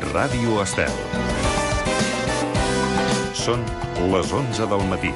Ràdio Estel. Són les 11 del matí.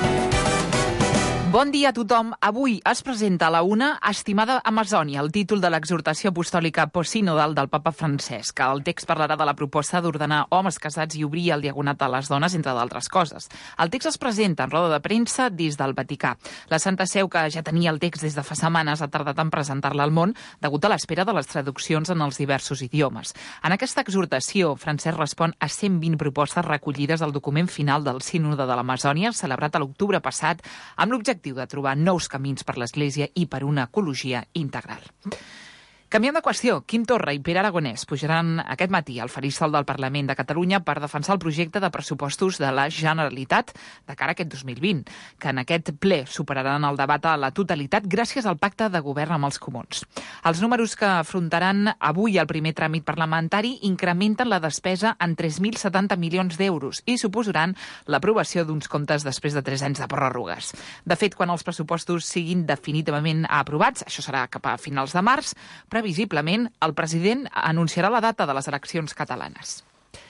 Bon dia a tothom. Avui es presenta a la una Estimada Amazònia, el títol de l'exhortació apostòlica posinodal del papa Francesc. El text parlarà de la proposta d'ordenar homes casats i obrir el diaconat a les dones, entre d'altres coses. El text es presenta en roda de premsa des del Vaticà. La Santa Seu, que ja tenia el text des de fa setmanes, ha tardat en presentar-la al món degut a l'espera de les traduccions en els diversos idiomes. En aquesta exhortació, Francesc respon a 120 propostes recollides al document final del Sínode de l'Amazònia, celebrat a l'octubre passat, amb l'objectiu de trobar nous camins per l'Església i per una ecologia integral. Canviant de qüestió, Quim Torra i Pere Aragonès pujaran aquest matí al faristol del Parlament de Catalunya per defensar el projecte de pressupostos de la Generalitat de cara a aquest 2020, que en aquest ple superaran el debat a la totalitat gràcies al pacte de govern amb els comuns. Els números que afrontaran avui el primer tràmit parlamentari incrementen la despesa en 3.070 milions d'euros i suposaran l'aprovació d'uns comptes després de 3 anys de pròrrogues. De fet, quan els pressupostos siguin definitivament aprovats, això serà cap a finals de març, previsiblement, el president anunciarà la data de les eleccions catalanes.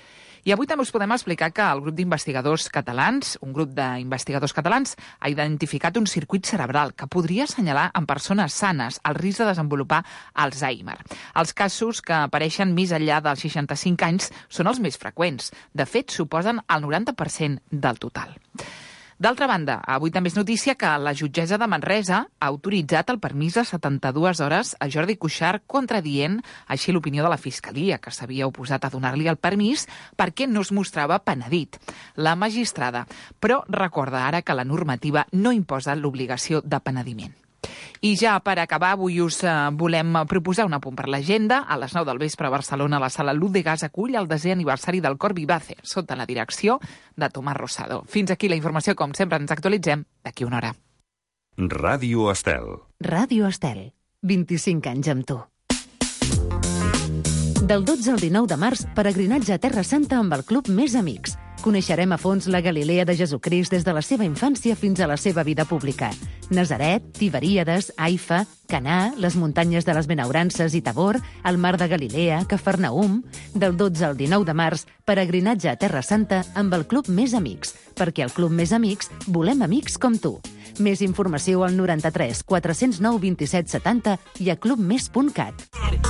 I avui també us podem explicar que el grup d'investigadors catalans, un grup d'investigadors catalans, ha identificat un circuit cerebral que podria assenyalar en persones sanes el risc de desenvolupar Alzheimer. Els casos que apareixen més enllà dels 65 anys són els més freqüents. De fet, suposen el 90% del total. D'altra banda, avui també és notícia que la jutgessa de Manresa ha autoritzat el permís de 72 hores a Jordi Cuixart, contradient així l'opinió de la Fiscalia, que s'havia oposat a donar-li el permís perquè no es mostrava penedit. La magistrada, però recorda ara que la normativa no imposa l'obligació de penediment. I ja per acabar, avui us volem proposar un apunt per l'agenda. A les 9 del vespre a Barcelona, la Sala Luz de Gas acull el 10è aniversari del Cor Vivace, sota la direcció de Tomàs Rosado. Fins aquí la informació, com sempre ens actualitzem d'aquí una hora. Ràdio Estel. Ràdio Estel, 25 anys amb tu. Del 12 al 19 de març, peregrinatge a Terra Santa amb el Club Més Amics. Coneixerem a fons la Galilea de Jesucrist des de la seva infància fins a la seva vida pública. Nazaret, Tiberíades, Haifa, Canà, les muntanyes de les Benaurances i Tabor, el mar de Galilea, Cafarnaum... Del 12 al 19 de març, peregrinatge a Terra Santa amb el Club Més Amics, perquè al Club Més Amics volem amics com tu. Més informació al 93 409 27 70 i a clubmes.cat.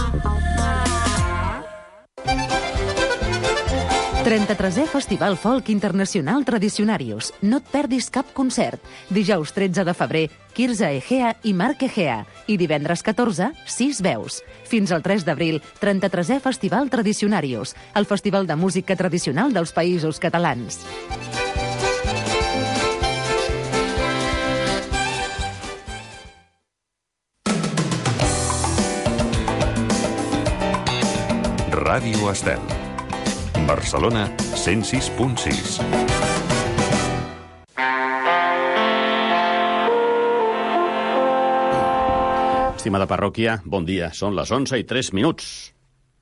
33è Festival Folk Internacional Tradicionarius. No et perdis cap concert. Dijous 13 de febrer, Quirze Egea i Marc Egea. I divendres 14, 6 veus. Fins al 3 d'abril, 33è Festival Tradicionarius, el festival de música tradicional dels països catalans. Ràdio Estel. Barcelona 106.6. Estimada parròquia, bon dia. Són les 11:03.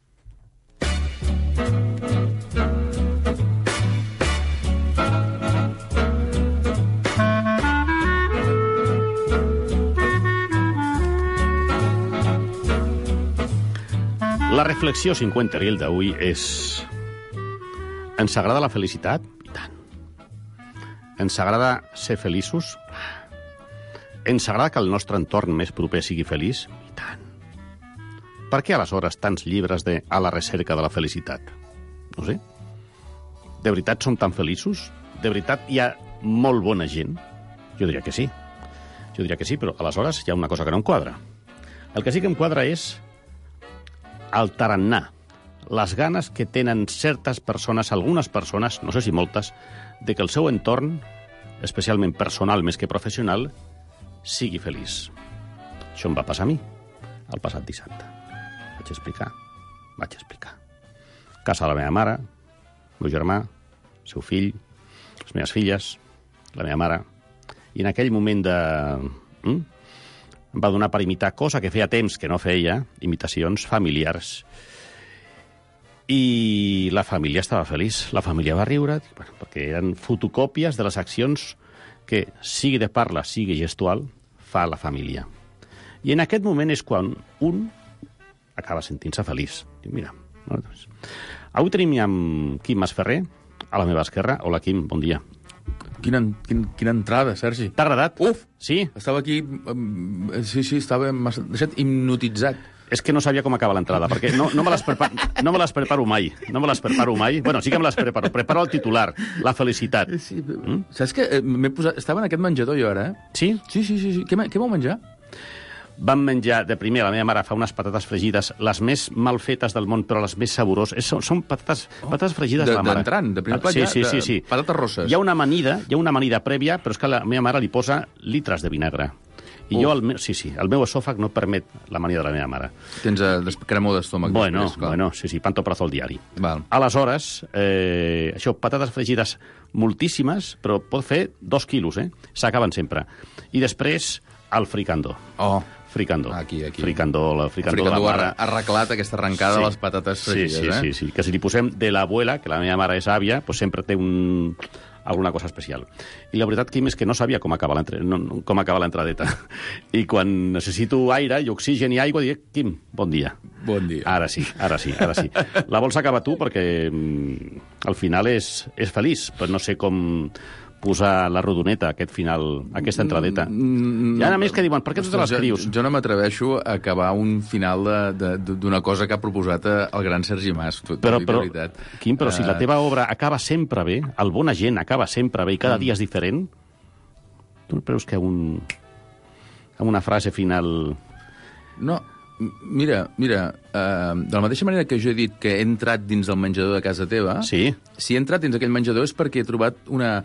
La reflexió cinquenteril d'avui és: ens agrada la felicitat? I tant. Ens agrada ser feliços? Ens agrada que el nostre entorn més proper sigui feliç? I tant. Per què aleshores tants llibres de A la recerca de la felicitat? No sé. De veritat som tan feliços? De veritat hi ha molt bona gent? Jo diria que sí. Jo diria que sí, però aleshores hi ha una cosa que no em quadra. El que sí que em quadra és el tarannà, les ganes que tenen certes persones, algunes persones, no sé si moltes, de que el seu entorn, especialment personal més que professional, sigui feliç. Això em va passar a mi, el passat dissabte. Vaig explicar. Casa de la meva mare, el meu germà, el seu fill, les meves filles, la meva mare, i en aquell moment em va donar per imitar, cosa que feia temps que no feia, imitacions familiars. I la família estava feliç. La família va riure, perquè eren fotocòpies de les accions que, sigui de parla, sigui gestual, fa la família. I en aquest moment és quan un acaba sentint-se feliç. Diu, mira, Avui tenim amb Quim Masferrer, a la meva esquerra. Hola, Quim, bon dia. Quina entrada, Sergi. T'ha agradat? Uf! Sí? Estava aquí... Sí, estava deixat hipnotitzat. És que no sabia com acaba l'entrada, perquè no me les preparo mai. No me les preparo mai. Bueno, sí que me les preparo. Preparo el titular, la felicitat. Sí, saps què? M'he posat... Estava en aquest menjador jo ara, Sí? Sí. Què vau menjar? Vam menjar, de primer, la meva mare fa unes patates fregides, les més mal fetes del món, però les més saboroses. Són patates fregides de la mare. D'entrant, de primer plat, sí. Patates rosses. Hi ha una amanida prèvia, però és que la meva mare li posa litres de vinagre. I jo, el meu esòfag no permet l'amanida de la meva mare. Tens cremor d'estómac. Bueno, sí, pantoprazo al diari. Val. Aleshores, això, patates fregides moltíssimes, però pot fer 2 quilos, S'acaben sempre. I després, el fricandó. Oh. Fricandó. Aquí. Fricandó de la mare. Ha arreglat aquesta arrencada de les patates fregides, Sí. Que si li posem de l'abuela, que la meva mare és àvia, doncs sempre té alguna cosa especial. I la veritat, Quim, és que no sabia com acaba l'entradeta. I quan necessito aire i oxigen i aigua, dic, Quim, bon dia. Bon dia. Ara sí. La vols acabar tu, perquè al final és feliç, però no sé com posar la rodoneta, aquest final, aquesta entradeta. Hi ha amics que diuen, per què tu te l'escrius? Jo no m'atreveixo a acabar un final d'una cosa que ha proposat el gran Sergi Mas. Però Quim, si la teva obra acaba sempre bé, el Bona Gent acaba sempre bé i cada dia és diferent, tu no creus que amb una frase final... No, mira, de la mateixa manera que jo he dit que he entrat dins del menjador de casa teva, sí. Si he entrat dins aquell menjador és perquè he trobat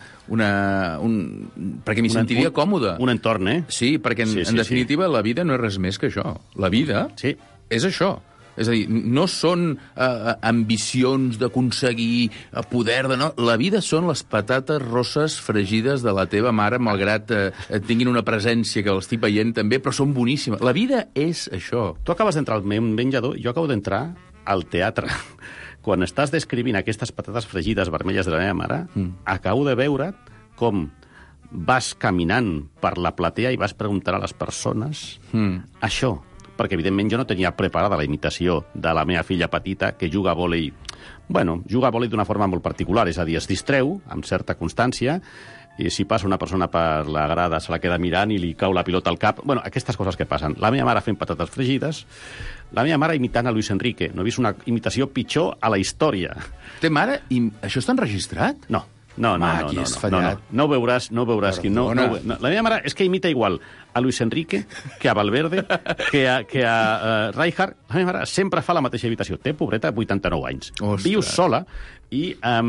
perquè m'hi sentiria còmode. Un entorn, Sí, perquè en definitiva la vida no és res més que això. La vida és això. És a dir, no són ambicions d'aconseguir poder... La vida són les patates rosses fregides de la teva mare, malgrat tinguin una presència que l'estic veient també, però són boníssimes. La vida és això. Tu acabes d'entrar al meu menjador, jo acabo d'entrar al teatre. Quan estàs descrivint aquestes patates fregides vermelles de la meva mare, acabo de veure com vas caminant per la platea i vas preguntar a les persones això, perquè evidentment jo no tenia preparada la imitació de la meva filla petita que juga a vòlei. Bueno, juga a vòlei d'una forma molt particular, és a dir, es distreu amb certa constància i si passa una persona per la grada se la queda mirant i li cau la pilota al cap. Bueno, aquestes coses que passen. La meva mare fent patates fregides, la meva mare imitant a Luis Enrique. No he vist una imitació pitjor a la història. Té mare? I això està enregistrat? No. No ho veuràs, Quim. La meva mare és que imita igual a Luis Enrique que a Valverde, que a Rijkaard. La meva mare sempre fa la mateixa imitació. Té, pobreta, 89 anys. Ostres. Viu sola i...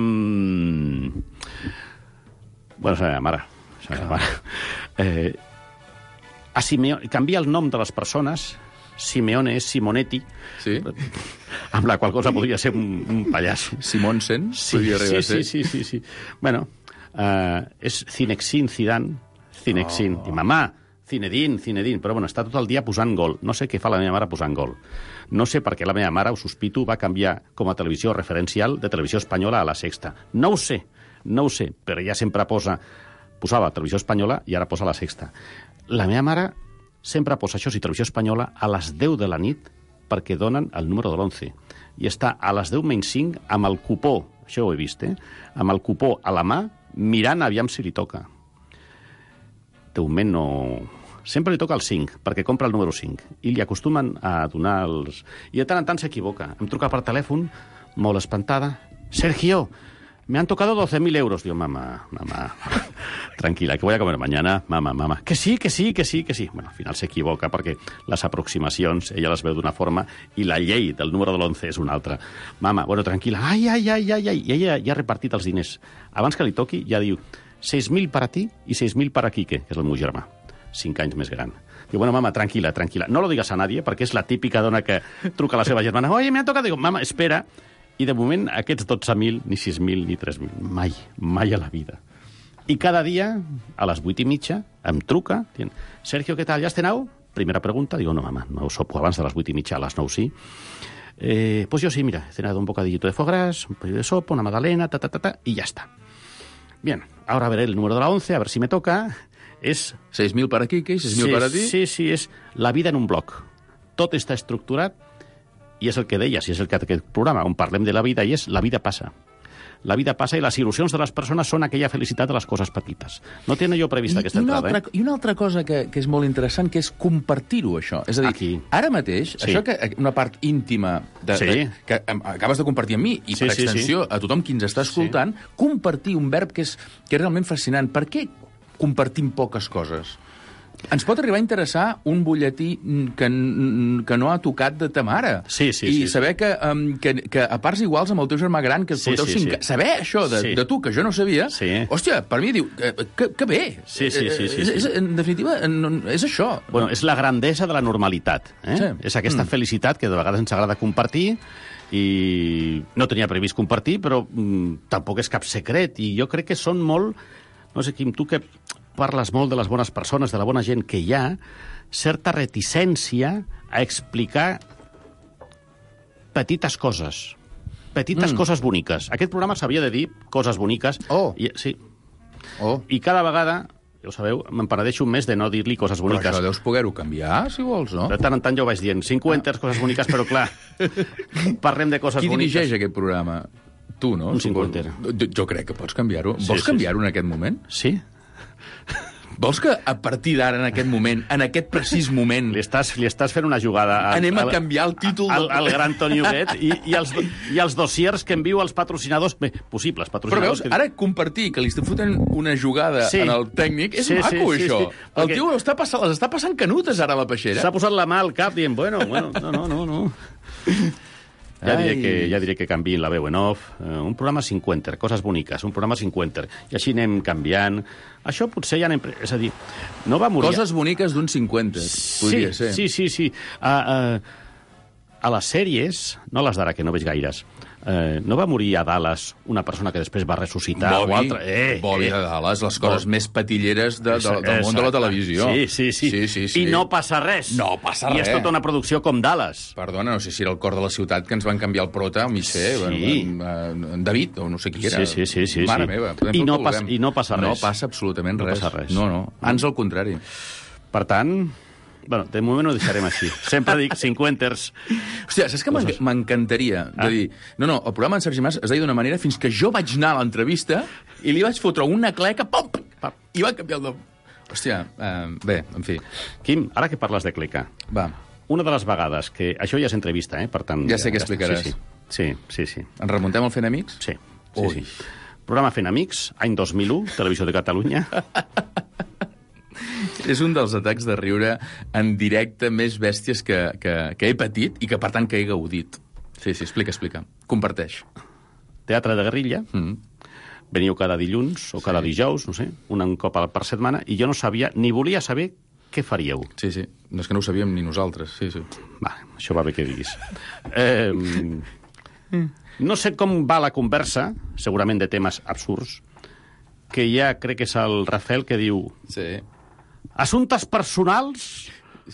Bueno, és la meva mare. A Simeone, canvia el nom de les persones. Simeone és Simonetti, sí? Amb la qual cosa podria ser un pallasso. Simonsen? Sí. Bueno, és Zinexin Zidane, Zinexin. I mamà, Zinedine, però bueno, està tot el dia posant gol. No sé què fa la meva mare posant gol. No sé per què la meva mare, ho sospito, va canviar com a televisió referencial de Televisió Espanyola a La Sexta. No ho sé, però ella sempre posava Televisió Espanyola i ara posa La Sexta. La meva mare sempre posa això, Televisió Espanyola, a les 10 de la nit perquè donen el número de l'11. I està a les 10:05 amb el cupó, això ho he vist, amb el cupó a la mà, mirant aviam si li toca. De moment no... Sempre li toca el 5, perquè compra el número 5. I li acostumen a donar els... I de tant en tant s'equivoca. Em truca per telèfon, molt espantada. Sergio, me han tocado 12.000 euros. Digo, mamá, tranquila, que voy a comer mañana. Mamá, que sí. Bueno, al final s'equivoca perquè les aproximacions ella les veu d'una forma i la llei del número de l'11 és una altra. Mama, bueno, tranquila. Ai. I ella ja ha repartit els diners. Abans que li toqui ja diu 6.000 per a ti i 6.000 per a Quique, que és el meu germà, 5 anys més gran. Diu, bueno, mama, tranquila. No lo digas a nadie, perquè és la típica dona que truca a la seva germana. Oye, me ha tocado. Digo, mama, espera. I de moment aquests 12.000, ni 6.000, ni 3.000. Mai a la vida. I cada dia, a les 8:30, em truca, dient, Sergio, ¿qué tal? ¿Ya has cenado? Primera pregunta. Digo, no, mamá, no sopo abans de les 8:30, a les 9 sí. Pues yo sí, mira, he cenado un bocadillito de foie gras, un pollo de sopa, una magdalena, y ya está. Bien, ahora veré el número de la 11, a ver si me toca. És... 6.000 per aquí, 6.000 per a ti? Sí, és la vida en un bloc. Tot està estructurat i és el que deies, i és el que aquest programa, on parlem de la vida, i és la vida passa. La vida passa i les il·lusions de les persones són aquella felicitat de les coses petites. No tenen allò previst aquesta entrada, I una altra cosa que és molt interessant, que és compartir-ho, això. És a dir, ara mateix, això que una part íntima que acabes de compartir amb mi, i per extensió a tothom qui ens està escoltant, compartir un verb que és realment fascinant. Per què compartim poques coses? Ens pot arribar a interessar un butlletí que no ha tocat de ta mare. I saber que a parts iguals amb el teu germà gran, que et porteu 5... Saber això de tu, que jo no sabia, hòstia, per mi diu, que bé. En definitiva, és això. Bueno, és la grandesa de la normalitat. És aquesta felicitat que de vegades ens agrada compartir, i no tenia previst compartir, però tampoc és cap secret. I jo crec que són molt... No sé, Quim, tu que parles molt de les bones persones, de la bona gent que hi ha, certa reticència a explicar petites coses. Petites coses boniques. Aquest programa s'havia de dir coses boniques. I cada vegada, ja ho sabeu, me'n penedeixo més de no dir-li coses boniques. Però això deus poder-ho canviar, si vols, no? De tant en tant jo ho vaig dient. 50 coses boniques, però clar, parlem de coses boniques. Qui dirigeix aquest programa? Tu, no? Un 50. Jo crec que pots canviar-ho. Vols canviar-ho en aquest moment? Sí. Vols que a partir d'ara, en aquest moment, en aquest precís moment... Li estàs fent una jugada... Anem a canviar el títol... Al gran Toni Huguet i els dossiers que envio als patrocinadors... Bé, possibles patrocinadors... Però veus, ara compartir que li estic fotent una jugada en el tècnic és maco, això. El tio les està passant canutes ara a la peixera. S'ha posat la mà al cap dient, bueno, no. Ja diré que canviïn la veu en off. Un programa 50, coses boniques, un programa 50. I així anem canviant. Això potser ja anem... És a dir, no va morir... Coses boniques d'un 50, podria ser. Sí. A les sèries, no les d'ara, que no veig gaires, no va morir a Dallas una persona que després va ressuscitar? Bobby de Dallas, les coses més patilleres del món de la televisió. Sí. I no passa res. No passa res. I és tota una producció com Dallas. Perdona, no sé si era el cor de la ciutat que ens van canviar el prota, o en David, o no sé qui era. Sí. Mare meva. I no passa res. No passa absolutament res. No. Ans al contrari. Per tant... Bueno, de moment ho deixarem així. Sempre dic 50ers. Hòstia, saps que m'encantaria de dir... No, el programa en Sergi Mas es deia d'una manera fins que jo vaig anar a l'entrevista i li vaig fotre una cleca, pom! I va canviar el nom. Hòstia, bé, en fi. Quim, ara que parles de cleca... Va. Una de les vegades que... Això ja és entrevista, per tant... Ja sé què explicaràs. Sí. Ens remuntem al Fent Amics? Sí. Programa Fent Amics, any 2001, Televisió de Catalunya... És un dels atacs de riure en directe més bèsties que he patit i que, per tant, que he gaudit. Sí, explica. Comparteix. Teatre de guerrilla. Veniu cada dilluns o cada dijous, no sé, un cop per setmana, i jo no sabia, ni volia saber què faríeu. Sí. No és que no ho sabíem ni nosaltres. Sí. Va, això va bé que diguis. No sé com va la conversa, segurament de temes absurds, que ja crec que és el Rafael que diu... Sí. Assumptes personals,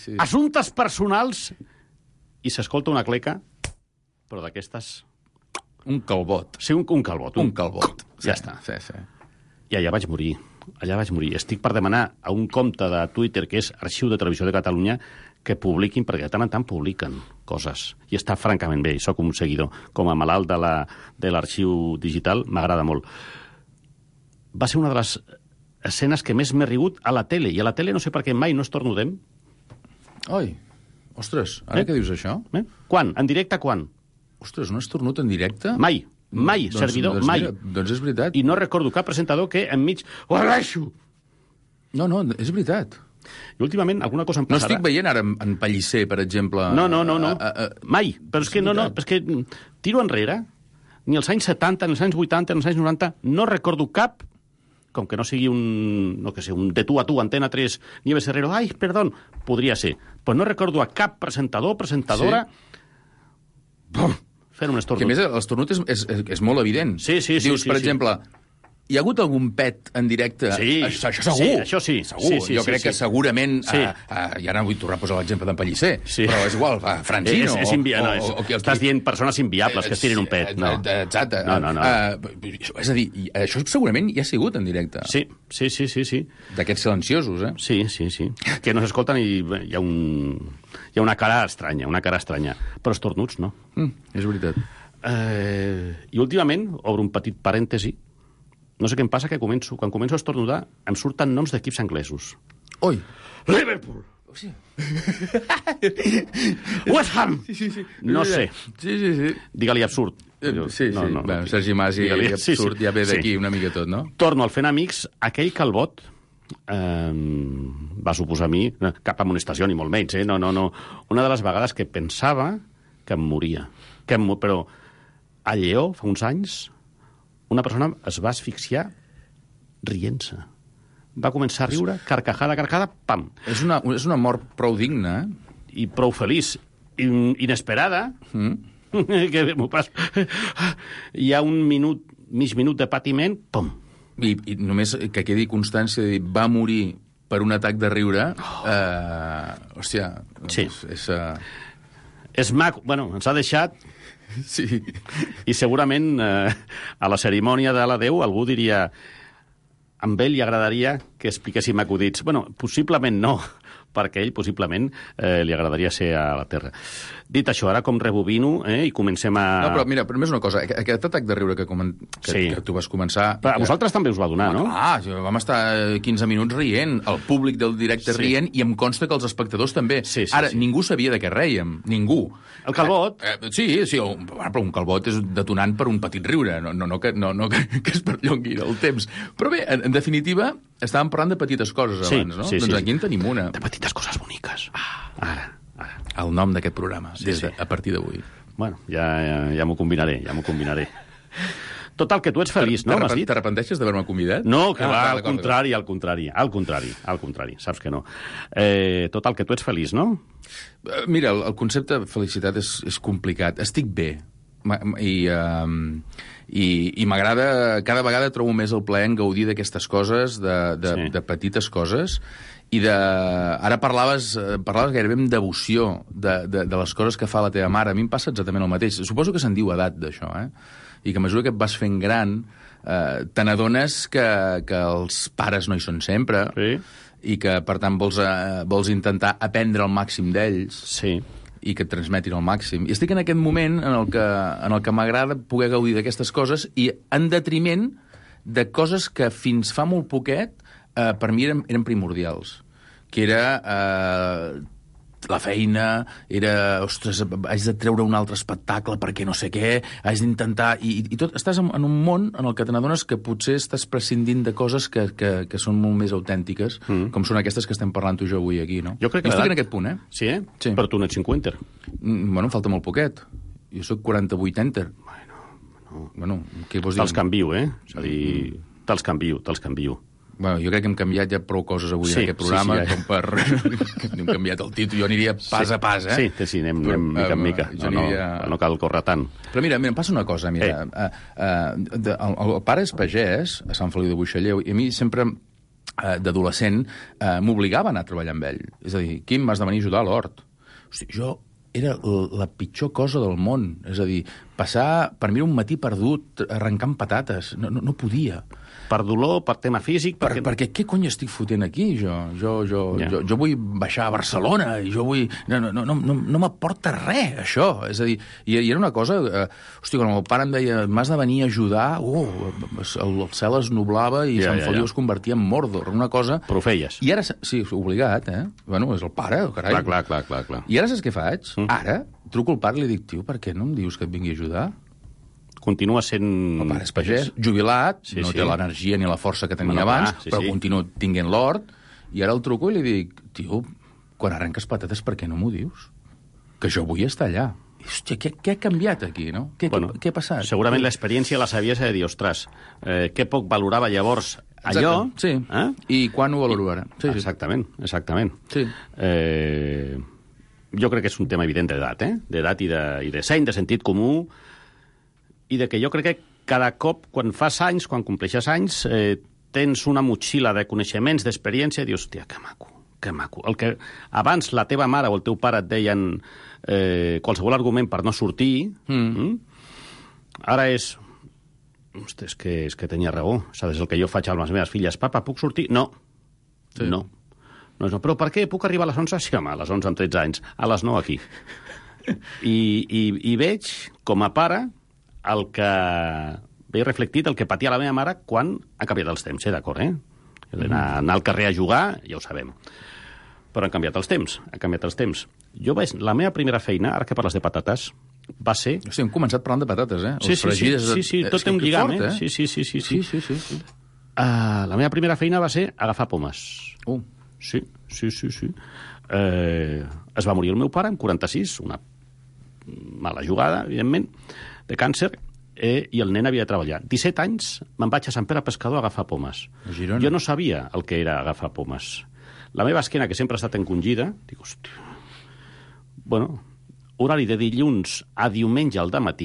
i s'escolta una cleca, però d'aquestes... Un calbot. Sí, un calbot. Un calbot. Ja està. Sí. I allà vaig morir. Estic per demanar a un compte de Twitter, que és Arxiu de Televisió de Catalunya, que publiquin, perquè de tant en tant publiquen coses. I està francament bé, soc un seguidor. Com a malalt de l'arxiu digital, m'agrada molt. Va ser una de les escenes que més m'he rigut a la tele, i a la tele no sé per què mai no estornudem. Oi, ostres, ara què dius això? Quan? En directe quan? Ostres, no estornut en directe? Mai, servidor, mai. Doncs és veritat. I no recordo cap presentador que enmig... Ho agraeixo! No, és veritat. I últimament alguna cosa em passarà... No estic veient ara en Pellicer, per exemple... No. Mai. Però és que tiro enrere. Ni als anys 70, ni als anys 80, ni als anys 90, no recordo cap... com que no sigui un de tu a tu, Antena 3, Nieves Herrero, ai, perdó, podria ser. Però no recordo a cap presentador, presentadora... Sí. Fer un esternut. Que a més, l'esternut és molt evident. Sí. Dius, per exemple, Hi ha hagut algun pet en directe? Sí. Això segur. Sí, això sí. Segur. Sí, jo crec que segurament... Sí. I ara no vull tornar a posar l'exemple d'en Pellicer, Sí. però és igual, Francino... Estàs dient persones inviables que es tirin un pet. No. Exacte. No. És a dir, això segurament hi ha sigut en directe. Sí. D'aquests silenciosos, eh? Sí. Que no s'escolten i hi ha una cara estranya, Però estornuts, no. És veritat. I últimament, obro un petit parèntesi, no sé què em passa, que quan començo a estornudar em surten noms d'equips anglesos. Oi! Liverpool! West Ham! Sí. No sé. Sí. Digue-li absurd. Sí. Bueno, Sergi Mas i absurd ja ve d'aquí una mica tot, no? Torno al Fent Amics, aquell calbot va suposar a mi cap amonestació, ni molt menys, no. Una de les vegades que pensava que em moria. Però a Lleó, fa uns anys, una persona es va asfixiar rient-se. Va començar a riure, carcajada, pam. És una mort prou digna, eh? I prou feliç. Inesperada. Que m'ho pas... Hi ha mig minut de patiment, pum. I només que quedi constància de dir, va morir per un atac de riure, hòstia, sí. És maco. Bueno, ens ha deixat... Sí. I segurament a la cerimònia de l'adeu algú diria amb ell li agradaria que expliquéssim acudits. Bueno, possiblement no, perquè ell possiblement li agradaria ser a la Terra. Dit això, ara com rebobino i comencem a... No, però mira, més una cosa, aquest atac de riure que tu vas començar... Però a vosaltres també us va donar, no? Clar, vam estar 15 minuts rient, el públic del directe rient, i em consta que els espectadors també. Ara, ningú sabia de què rèiem, ningú. El calbot? Sí, però un calbot és detonant per un petit riure, no que es perllongui el temps. Però bé, en definitiva, estàvem parlant de petites coses abans, no? Doncs aquí en tenim una. De petites coses boniques. Ara. El nom d'aquest programa, a partir d'avui. Bueno, ja m'ho combinaré. Total, que tu ets feliç, no? T'arrepenteixes d'haver-me convidat? No, que va, al contrari, saps que no. Total, que tu ets feliç, no? Mira, el concepte de felicitat és complicat. Estic bé. I m'agrada, cada vegada trobo més el plaer en gaudir d'aquestes coses, de petites coses, i ara parlaves gairebé amb devoció de les coses que fa la teva mare. A mi em passa exactament el mateix. Suposo que se'n diu edat, d'això, i que a mesura que et vas fent gran te n'adones que els pares no hi són sempre, i que, per tant, vols intentar aprendre el màxim d'ells, i que et transmetin el màxim. I estic en aquest moment en el que m'agrada poder gaudir d'aquestes coses, i en detriment de coses que fins fa molt poquet per mi eren primordials, que era la feina, era, ostres, haig de treure un altre espectacle perquè no sé què, haig d'intentar... I tot, estàs en un món en el que te n'adones que potser estàs prescindint de coses que són molt més autèntiques, com són aquestes que estem parlant tu i jo avui aquí, no? Jo crec que estic en aquest punt, Sí, Sí. Però tu no ets 50. Bueno, em falta molt poquet. Jo soc 48 enter. Bueno, què vols dir? Te'ls canvio, És a dir, te'ls canvio. Bueno, jo crec que hem canviat ja prou coses avui en aquest programa, com per... hem canviat el títol, jo aniria pas a pas, Sí, anem mica en mica, no cal córrer tant. Però mira, em passa una cosa, mira, el pare és pagès, a Sant Feliu de Buixalleu, i a mi sempre, d'adolescent, m'obligava a anar a treballar amb ell. És a dir, Quim, m'has de venir a ajudar a l'hort. Hosti, jo era la pitjor cosa del món. És a dir, passar, per mi, un matí perdut arrencant patates. No podia. Per dolor, per tema físic... Perquè què cony estic fotent aquí, jo? Jo vull baixar a Barcelona, i jo vull... No m'aporta res, això. És a dir, i era una cosa... Hosti, quan el pare em deia, m'has de venir a ajudar, el cel es nublava i Sant Feliu es convertia en Mordor, una cosa... Però ho feies. I ara, sí, obligat, Bueno, és el pare, carai. Clar. I ara saps què faig? Ara truco al pare i li dic, tio, per què no em dius que et vingui a ajudar? Continua sent... El pare és pagès, jubilat, no té l'energia ni la força que tenia abans, però continua tinguent l'hort, i ara el truco i li dic, tio, quan arrenques patates, per què no m'ho dius? Que jo vull estar allà. I, hòstia, què ha canviat aquí, no? Què ha passat? Segurament l'experiència, la saviesa de dir, ostres, què poc valorava llavors allò... Sí, i quan ho valoro ara? Sí. Exactament. Sí. Jo crec que és un tema evident d'edat, d'edat i de seny, de sentit comú, i de que jo crec que cada cop, quan fas anys, quan compleixes anys, tens una motxilla de coneixements, d'experiència, i dius, hòstia, que maco, que maco. El que abans la teva mare o el teu pare et deien qualsevol argument per no sortir, ara és... Hosti, és que tenia raó. És el que jo faig amb les meves filles. Papa, puc sortir? No. Sí. No. Però per què? Puc arribar a les 11? Sí, home, a les 11 amb 13 anys. A les 9 aquí. I veig, com a pare, el que... Veig reflectit el que patia la meva mare quan ha canviat els temps, d'acord, Anar al carrer a jugar, ja ho sabem. Però han canviat els temps. Jo veig, la meva primera feina, ara que parles de patates, va ser... Hosti, hem començat parlant de patates, Sí, tot té un lligam, Sí. La meva primera feina va ser agafar pomes. Sí. Es va morir el meu pare amb 46, una mala jugada, evidentment, de càncer, i el nen havia de treballar. 17 anys me'n vaig a Sant Pere Pescador a agafar pomes. Jo no sabia el que era agafar pomes. La meva esquena, que sempre ha estat encongida, dic, hòstia... Bueno, horari de dilluns a diumenge al dematí,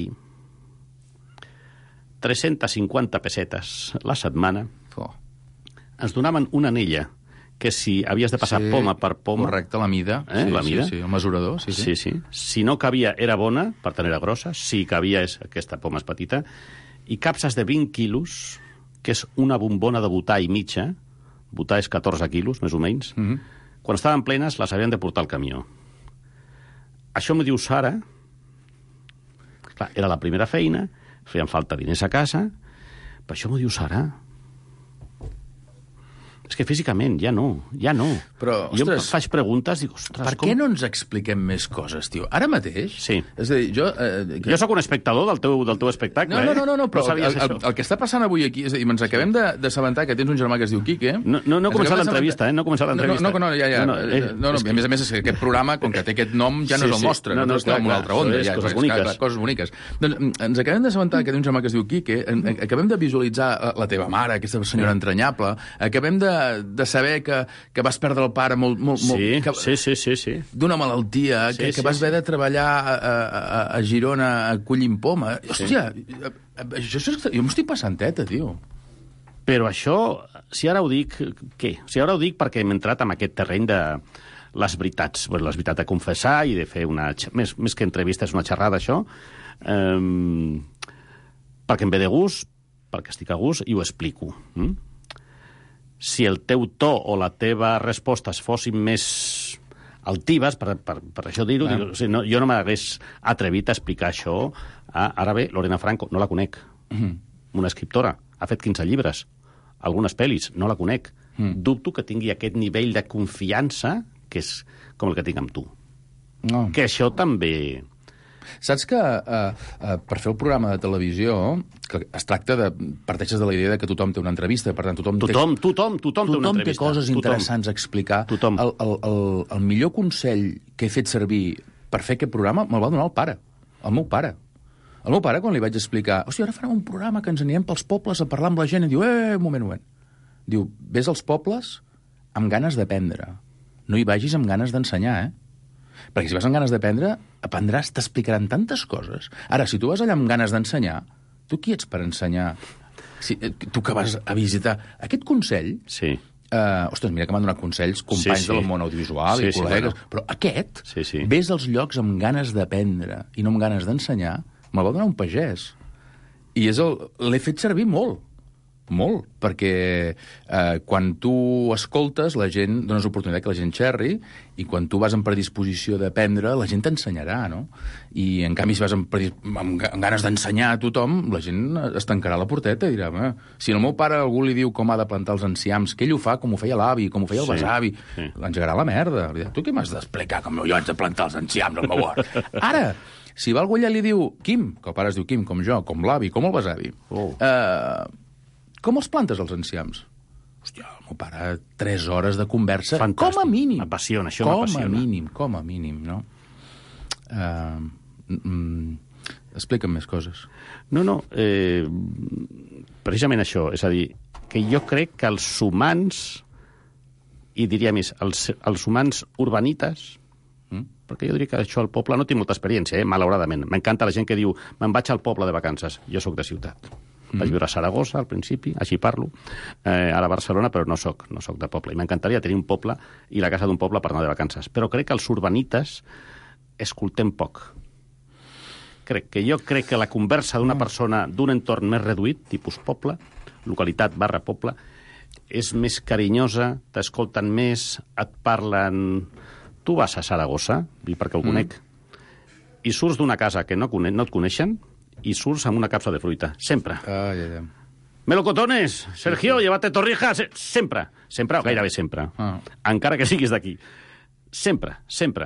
350 pessetes la setmana, ens donaven una anella que si havies de passar poma per poma... Correcte, la mida. La mida. Sí, el mesurador. Sí. Si no cabia, era bona, per tant era grossa. Si cabia, aquesta poma és petita. I capses de 20 quilos, que és una bombona de butà i mitja. Butà és 14 quilos, més o menys. Quan estaven plenes, les havien de portar al camió. Això m'ho diu Sara. Clar, era la primera feina, feien falta diners a casa, però això m'ho diu Sara. És que físicament ja no. Però, jo em faig preguntes, dic, ostres... Per què no ens expliquem més coses, tio? Ara mateix? Sí. És a dir, jo sóc un espectador del teu espectacle, No, però el que està passant avui aquí, és a dir, ens acabem d'assabentar que tens un germà que es diu Quique... No he començat l'entrevista, No he començat l'entrevista. No, a més és que aquest programa, com que té aquest nom, ja no és el nostre. Nosaltres estem en una altra onda. Coses boniques. Doncs ens acabem d'assabentar que té un germà que es diu Quique, acabem de visualitzar la teva mare, aquesta senyora entranyable, acabem de saber que vas perdre el pare molt... Sí. D'una malaltia, que vas haver de treballar a Girona collint poma. Hòstia, jo m'estic passant teta, tio. Però això, si ara ho dic, què? Si ara ho dic perquè hem entrat en aquest terreny de les veritats. Les veritats de confessar i de fer una... Més que entrevista, és una xerrada, això. Perquè em ve de gust, perquè estic a gust, i ho explico. Si el teu to o la teva resposta fossin més altives, per això dir-ho, jo no m'hagués atrevit a explicar això. Ara bé, Lorena Franco, no la conec. Una escriptora, ha fet 15 llibres, algunes pel·lis, no la conec. Dubto que tingui aquest nivell de confiança que és com el que tinc amb tu. Que això també... Saps que per fer el programa de televisió, que es tracta de... Parteixes de la idea que tothom té una entrevista, per tant, tothom té una entrevista. Té coses interessants a explicar. El millor consell que he fet servir per fer aquest programa me'l va donar el meu pare. El meu pare, quan li vaig explicar, hòstia, ara farem un programa que ens anirem pels pobles a parlar amb la gent, i diu, un moment. Diu, vés als pobles amb ganes d'aprendre. No hi vagis amb ganes d'ensenyar, Perquè si vas amb ganes d'aprendre, aprendràs, t'explicaran tantes coses. Ara, si tu vas allà amb ganes d'ensenyar, tu qui ets per ensenyar? Tu que vas a visitar... Aquest consell... Sí. Ostres, mira que m'han donat consells companys del món audiovisual i col·legues, però aquest, ves als llocs amb ganes d'aprendre i no amb ganes d'ensenyar, me'l va donar un pagès. I l'he fet servir molt, perquè quan tu escoltes, la gent, dones oportunitat que la gent xerri, i quan tu vas en predisposició d'aprendre, la gent t'ensenyarà, no? I, en canvi, si vas amb ganes d'ensenyar a tothom, la gent es tancarà la porteta i dirà, si al meu pare algú li diu com ha de plantar els enciams, que ell ho fa com ho feia l'avi, com ho feia el besavi, l'engegarà la merda. Tu què m'has d'explicar com jo haig de plantar els enciams al meu hort? Ara, si va algú allà i li diu Quim, que el pare es diu Quim, com jo, com l'avi, com el besavi, com els plantes, els enciams? Hòstia, el meu pare, 3 hores de conversa, fantàstic. Com a mínim. M'apassiona, això m'apassiona. Com a mínim, no? Explica'm més coses. No, precisament això, és a dir, que jo crec que els humans, i diria més, els humans urbanites, perquè jo diria que això al poble no tinc molta experiència, malauradament. M'encanta la gent que diu me'n vaig al poble de vacances. Jo sóc de ciutat. Vaig viure a Saragossa al principi, així parlo, ara a Barcelona, però no soc de poble. I m'encantaria tenir un poble i la casa d'un poble per anar de vacances. Però crec que els urbanites escoltem poc. Jo crec que la conversa d'una persona d'un entorn més reduït, tipus poble, localitat / poble, és més carinyosa, t'escolten més, et parlen... Tu vas a Saragossa, perquè ho conec, i surts d'una casa que no et coneixen i surts amb una capsa de fruita. Sempre. Melocotones, Sergio, llévate torrijas. Sempre, o gairebé sempre. Encara que siguis d'aquí. Sempre.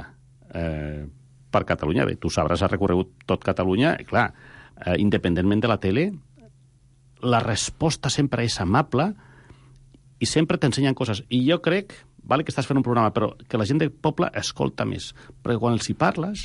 Per Catalunya, bé, tu sabràs, has recorregut tot Catalunya, i clar, independentment de la tele, la resposta sempre és amable i sempre t'ensenyen coses. I jo crec, vale que estàs fent un programa, però que la gent del poble escolta més, perquè quan els hi parles...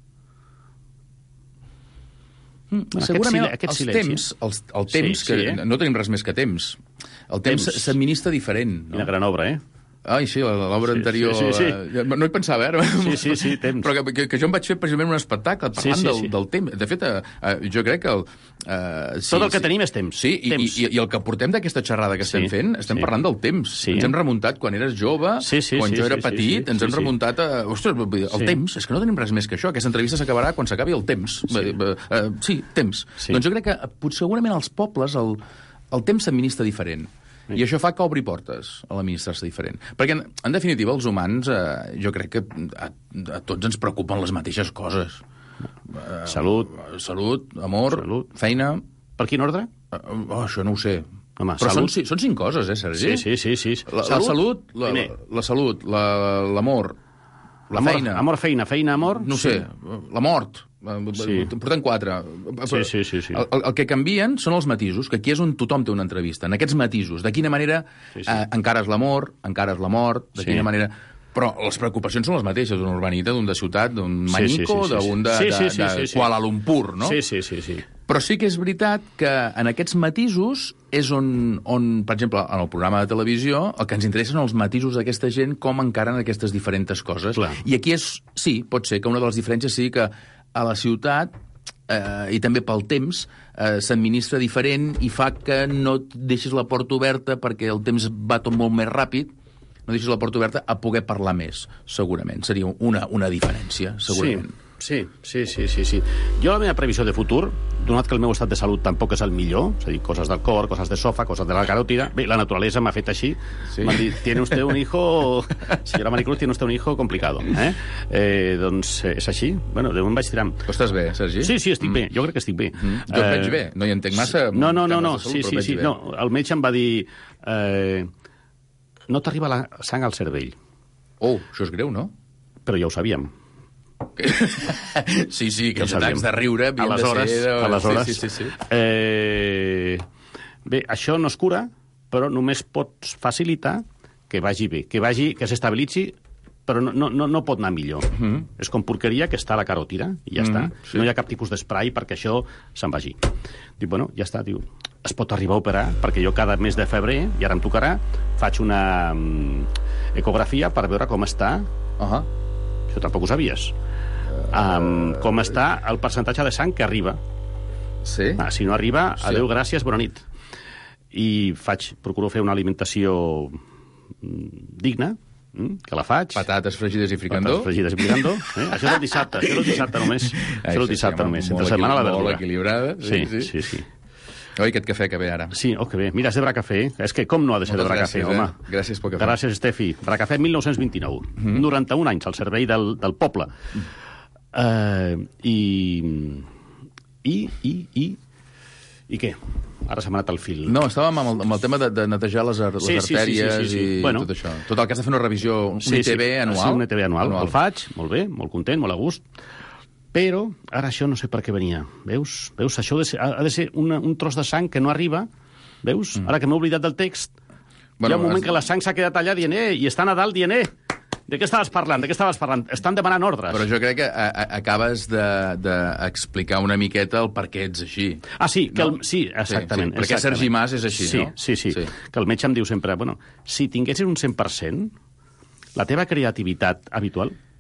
Segurament el temps, que no tenim res més que temps, el temps s'administra diferent. Quina gran obra, Ai, sí, l'obra anterior... No hi pensava, Sí, temps. Però que jo em vaig fer precisament un espectacle parlant del temps. De fet, jo crec que... Tot el que tenim és temps. Sí, i el que portem d'aquesta xerrada que estem fent, estem parlant del temps. Ens hem remuntat quan eres jove, quan jo era petit, ens hem remuntat a... Ostres, el temps, és que no tenim res més que això. Aquesta entrevista s'acabarà quan s'acabi el temps. Sí, temps. Doncs jo crec que segurament als pobles el temps s'administra diferent. I això fa que obri portes a l'administrar-se diferent. Perquè, en definitiva, els humans, jo crec que a tots ens preocupen les mateixes coses. Salut, amor, feina... Per quin ordre? Això no ho sé. Home, però són 5 coses, Sergi? Sí. La salut, l'amor, la feina... Amor, feina, amor... No sé, la mort... Portem 4. Sí. El que canvien són els matisos, que aquí és on tothom té una entrevista. En aquests matisos, de quina manera encara és l'amor, encara és la mort, de quina manera... Però les preocupacions són les mateixes, d'un urbanita, d'un de ciutat, d'un Manico, d'un de Kuala Lumpur, no? Sí. Però sí que és veritat que en aquests matisos és on, per exemple, en el programa de televisió, el que ens interessa són els matisos d'aquesta gent, com encaren aquestes diferents coses. Clar. I aquí pot ser que una de les diferències sigui que a la ciutat, i també pel temps, s'administra diferent i fa que no et deixis la porta oberta perquè el temps va tot molt més ràpid, no deixis la porta oberta a poder parlar més, segurament. Seria una diferència, segurament. Sí. Jo la meva previsió de futur, donat que el meu estat de salut tampoc és el millor, és a dir, coses del cor, coses de sofa, coses de la caròtida, bé, la naturalesa m'ha fet així, m'han dit, tiene usted un hijo, senyora Maricruz, tiene usted un hijo complicado. Doncs és així, bueno, de moment vaig tirant. Tu estàs bé, Sergi? Sí, estic bé, jo crec que estic bé. Jo et veig bé, no hi entenc massa... No, sí, el metge em va dir... No t'arriba la sang al cervell. Oh, això és greu, no? Però ja ho sabíem. Sí, que els atacs de riure havien de ser... Aleshores. Sí. Bé, això no es cura, però només pots facilitar que vagi bé, que s'estabilitzi, però no pot anar millor. És com porqueria que està a la caròtida, i ja està. No hi ha cap tipus d'esprai perquè això se'n vagi. Dic, bueno, ja està, diu, es pot arribar a operar, perquè jo cada mes de febrer, i ara em tocarà, faig una ecografia per veure com està... Això tampoc ho sabies. Com està el percentatge de sang que arriba. Sí? Si no arriba, adéu, gràcies, bona nit. I procuro fer una alimentació digna, que la faig. Patates fregides i fricandó. Això és el dissabte només. Això és el dissabte només. Entre setmana la verdura. Molt equilibrada. Sí. Oi, aquest cafè que ve ara. Sí, que ve. Mira, és de Bracafé. És que com no ha de ser de Bracafé, home? Gràcies pel cafè. Gràcies, Estefi. Bracafé 1929. 91 anys al servei del poble. I què? Ara s'ha anat el fil. No, estàvem amb el tema de netejar les artèries i tot això. Tot el que has de fer una revisió, un ITB anual. Sí, un ITB anual. El faig, molt bé, molt content, molt a gust. Però ara això no sé per què venia. Veus? Això ha de ser un tros de sang que no arriba. Veus? Ara que m'he oblidat del text, hi ha un moment que la sang s'ha quedat allà dient i està a Nadal dient de què estaves parlant? Estan demanant ordres. Però jo crec que acabes d'explicar una miqueta el per què ets així. Sí, exactament. Perquè Sergi Mas és així, no? Sí. Que el metge em diu sempre, si tinguessis un 100%, la teva creativitat habitual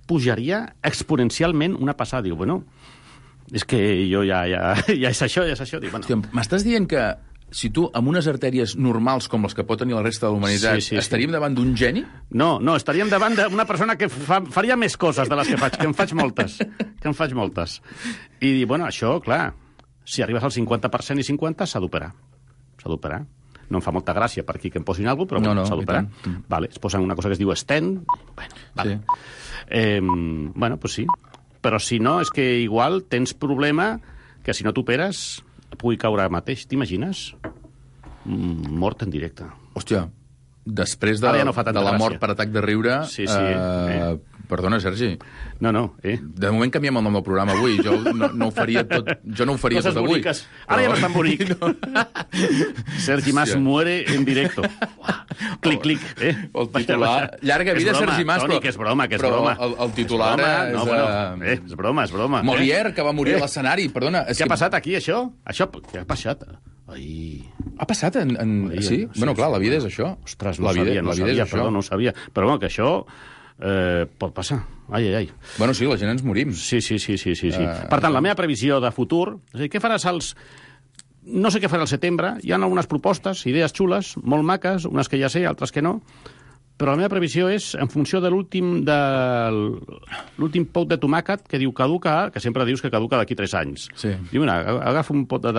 pujaria exponencialment una passada. Diu, bueno, és que jo ja és això. Diu, bueno. Hòstia, m'estàs dient que si tu, amb unes artèries normals com les que pot tenir la resta de la humanitat, estaríem davant d'un geni? No, estaríem davant d'una persona que faria més coses de les que faig, que en faig moltes. I, bueno, això, clar, si arribes al 50% i 50%, s'ha d'operar. No em fa molta gràcia per aquí que em posin alguna cosa, però s'ha d'operar. Vale, es posen una cosa que es diu stent. Bueno, vale. Sí. Bueno, pues sí. Però si no, és que igual tens problema que si no t'operes pugui caure mateix. T'imagines? Mort en directe. Hòstia, després de la mort per atac de riure... Sí. Perdona, Sergi. No. De moment canviem el nom del programa avui. Jo no ho faria tot avui. Boniques. Ara ja no és tan bonic. Sergi Mas muere en directo. Clic. El titular... Llarga vida, Sergi Mas. Toni, que és broma. Però el titular és... És broma. Molière, que va morir a l'escenari. Perdona. Què ha passat aquí, això? Què ha passat? Ha passat sí? Bueno, clar, la vida és això. Ostres, no sabia. Però bueno, que això... pot passar. Ai. Bueno, sí, la gent ens morim. Sí. Per tant, la meva previsió de futur... És a dir, què faràs als... No sé què farà al setembre. Hi ha algunes propostes, idees xules, molt maques, unes que ja sé, altres que no. Però la meva previsió és, en funció de l'últim pot de tomàquet que diu caduca, que sempre dius que caduca d'aquí 3 anys. Sí. Diu, mira, agafa un pot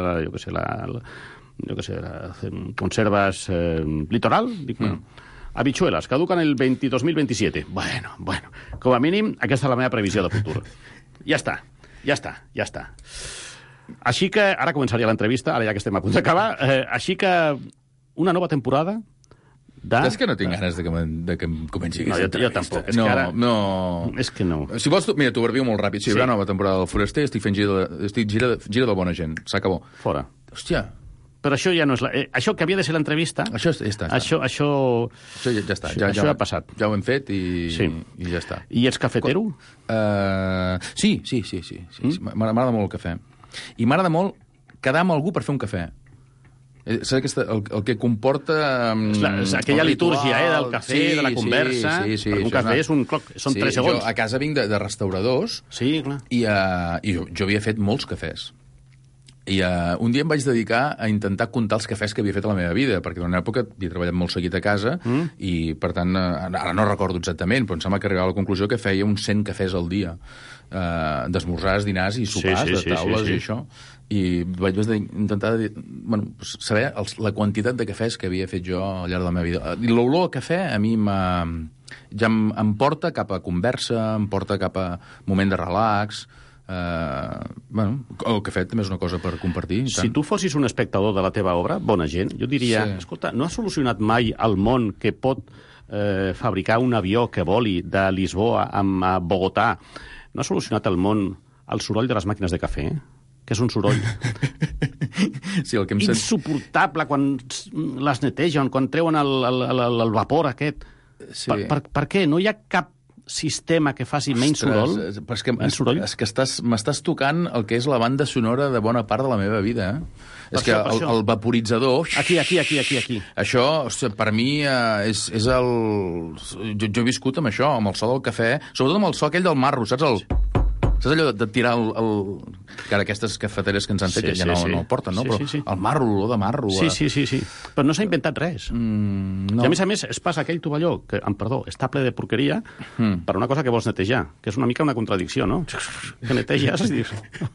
conserves litoral, dic, habichuelas, caducan el 2027. Bueno, com a mínim, aquesta és la meva previsió de futur. Ja està. Així que, ara començaria l'entrevista, ara ja que estem a punt d'acabar, així que una nova temporada de... És que no tinc ganes de que em comenci aquesta entrevista. Jo tampoc, és que ara... No. És que no. Si vols, mira, t'ho verbio molt ràpid. Si hi haurà nova temporada del Foraster, estic fent gira de bona gent. S'acabó. Fora. Hòstia. Però això ja no és... Això que havia de ser l'entrevista... Això ja està. Això ja està. Això ha passat. Ja ho hem fet i ja està. I ets cafetero? Sí. M'agrada molt el cafè. I m'agrada molt quedar amb algú per fer un cafè. Saps el que comporta... Aquella litúrgia del cafè, de la conversa... Sí. Un cafè és un cloc, són 3 segons. Jo a casa vinc de restauradors... Sí, clar. I jo havia fet molts cafès. I un dia em vaig dedicar a intentar comptar els cafès que havia fet a la meva vida, perquè en una època havia treballat molt seguit a casa i, per tant, ara no recordo exactament, però em sembla que arribava a la conclusió que feia uns 100 cafès al dia, d'esmorzars, dinars i sopars, de taules i això. I vaig intentar saber la quantitat de cafès que havia fet jo al llarg de la meva vida. I l'olor a cafè a mi ja em porta cap a conversa, em porta cap a moment de relax... el cafè també és una cosa per compartir. Si tu fossis un espectador de la teva obra, bona gent, jo diria, escolta, no ha solucionat mai el món que pot fabricar un avió que voli de Lisboa a Bogotà? No ha solucionat el món el soroll de les màquines de cafè? Que és un soroll insuportable quan les netegen, quan treuen el vapor aquest. Per què? No hi ha cap sistema que faci menys soroll? És que m'estàs tocant el que és la banda sonora de bona part de la meva vida. És que el vaporitzador... Aquí. Això, per mi, és el... Jo he viscut amb això, amb el so del cafè, sobretot amb el so aquell del marro, saps allò de tirar que ara aquestes cafeteres que ens han fet ja no el porten, no? Però el marro, l'olor de marro... Sí. Però no s'ha inventat res. No. I a més es passa aquell tovalló que, amb perdó, està ple de porqueria per una cosa que vols netejar, que és una mica una contradicció, no? Que neteges i dius...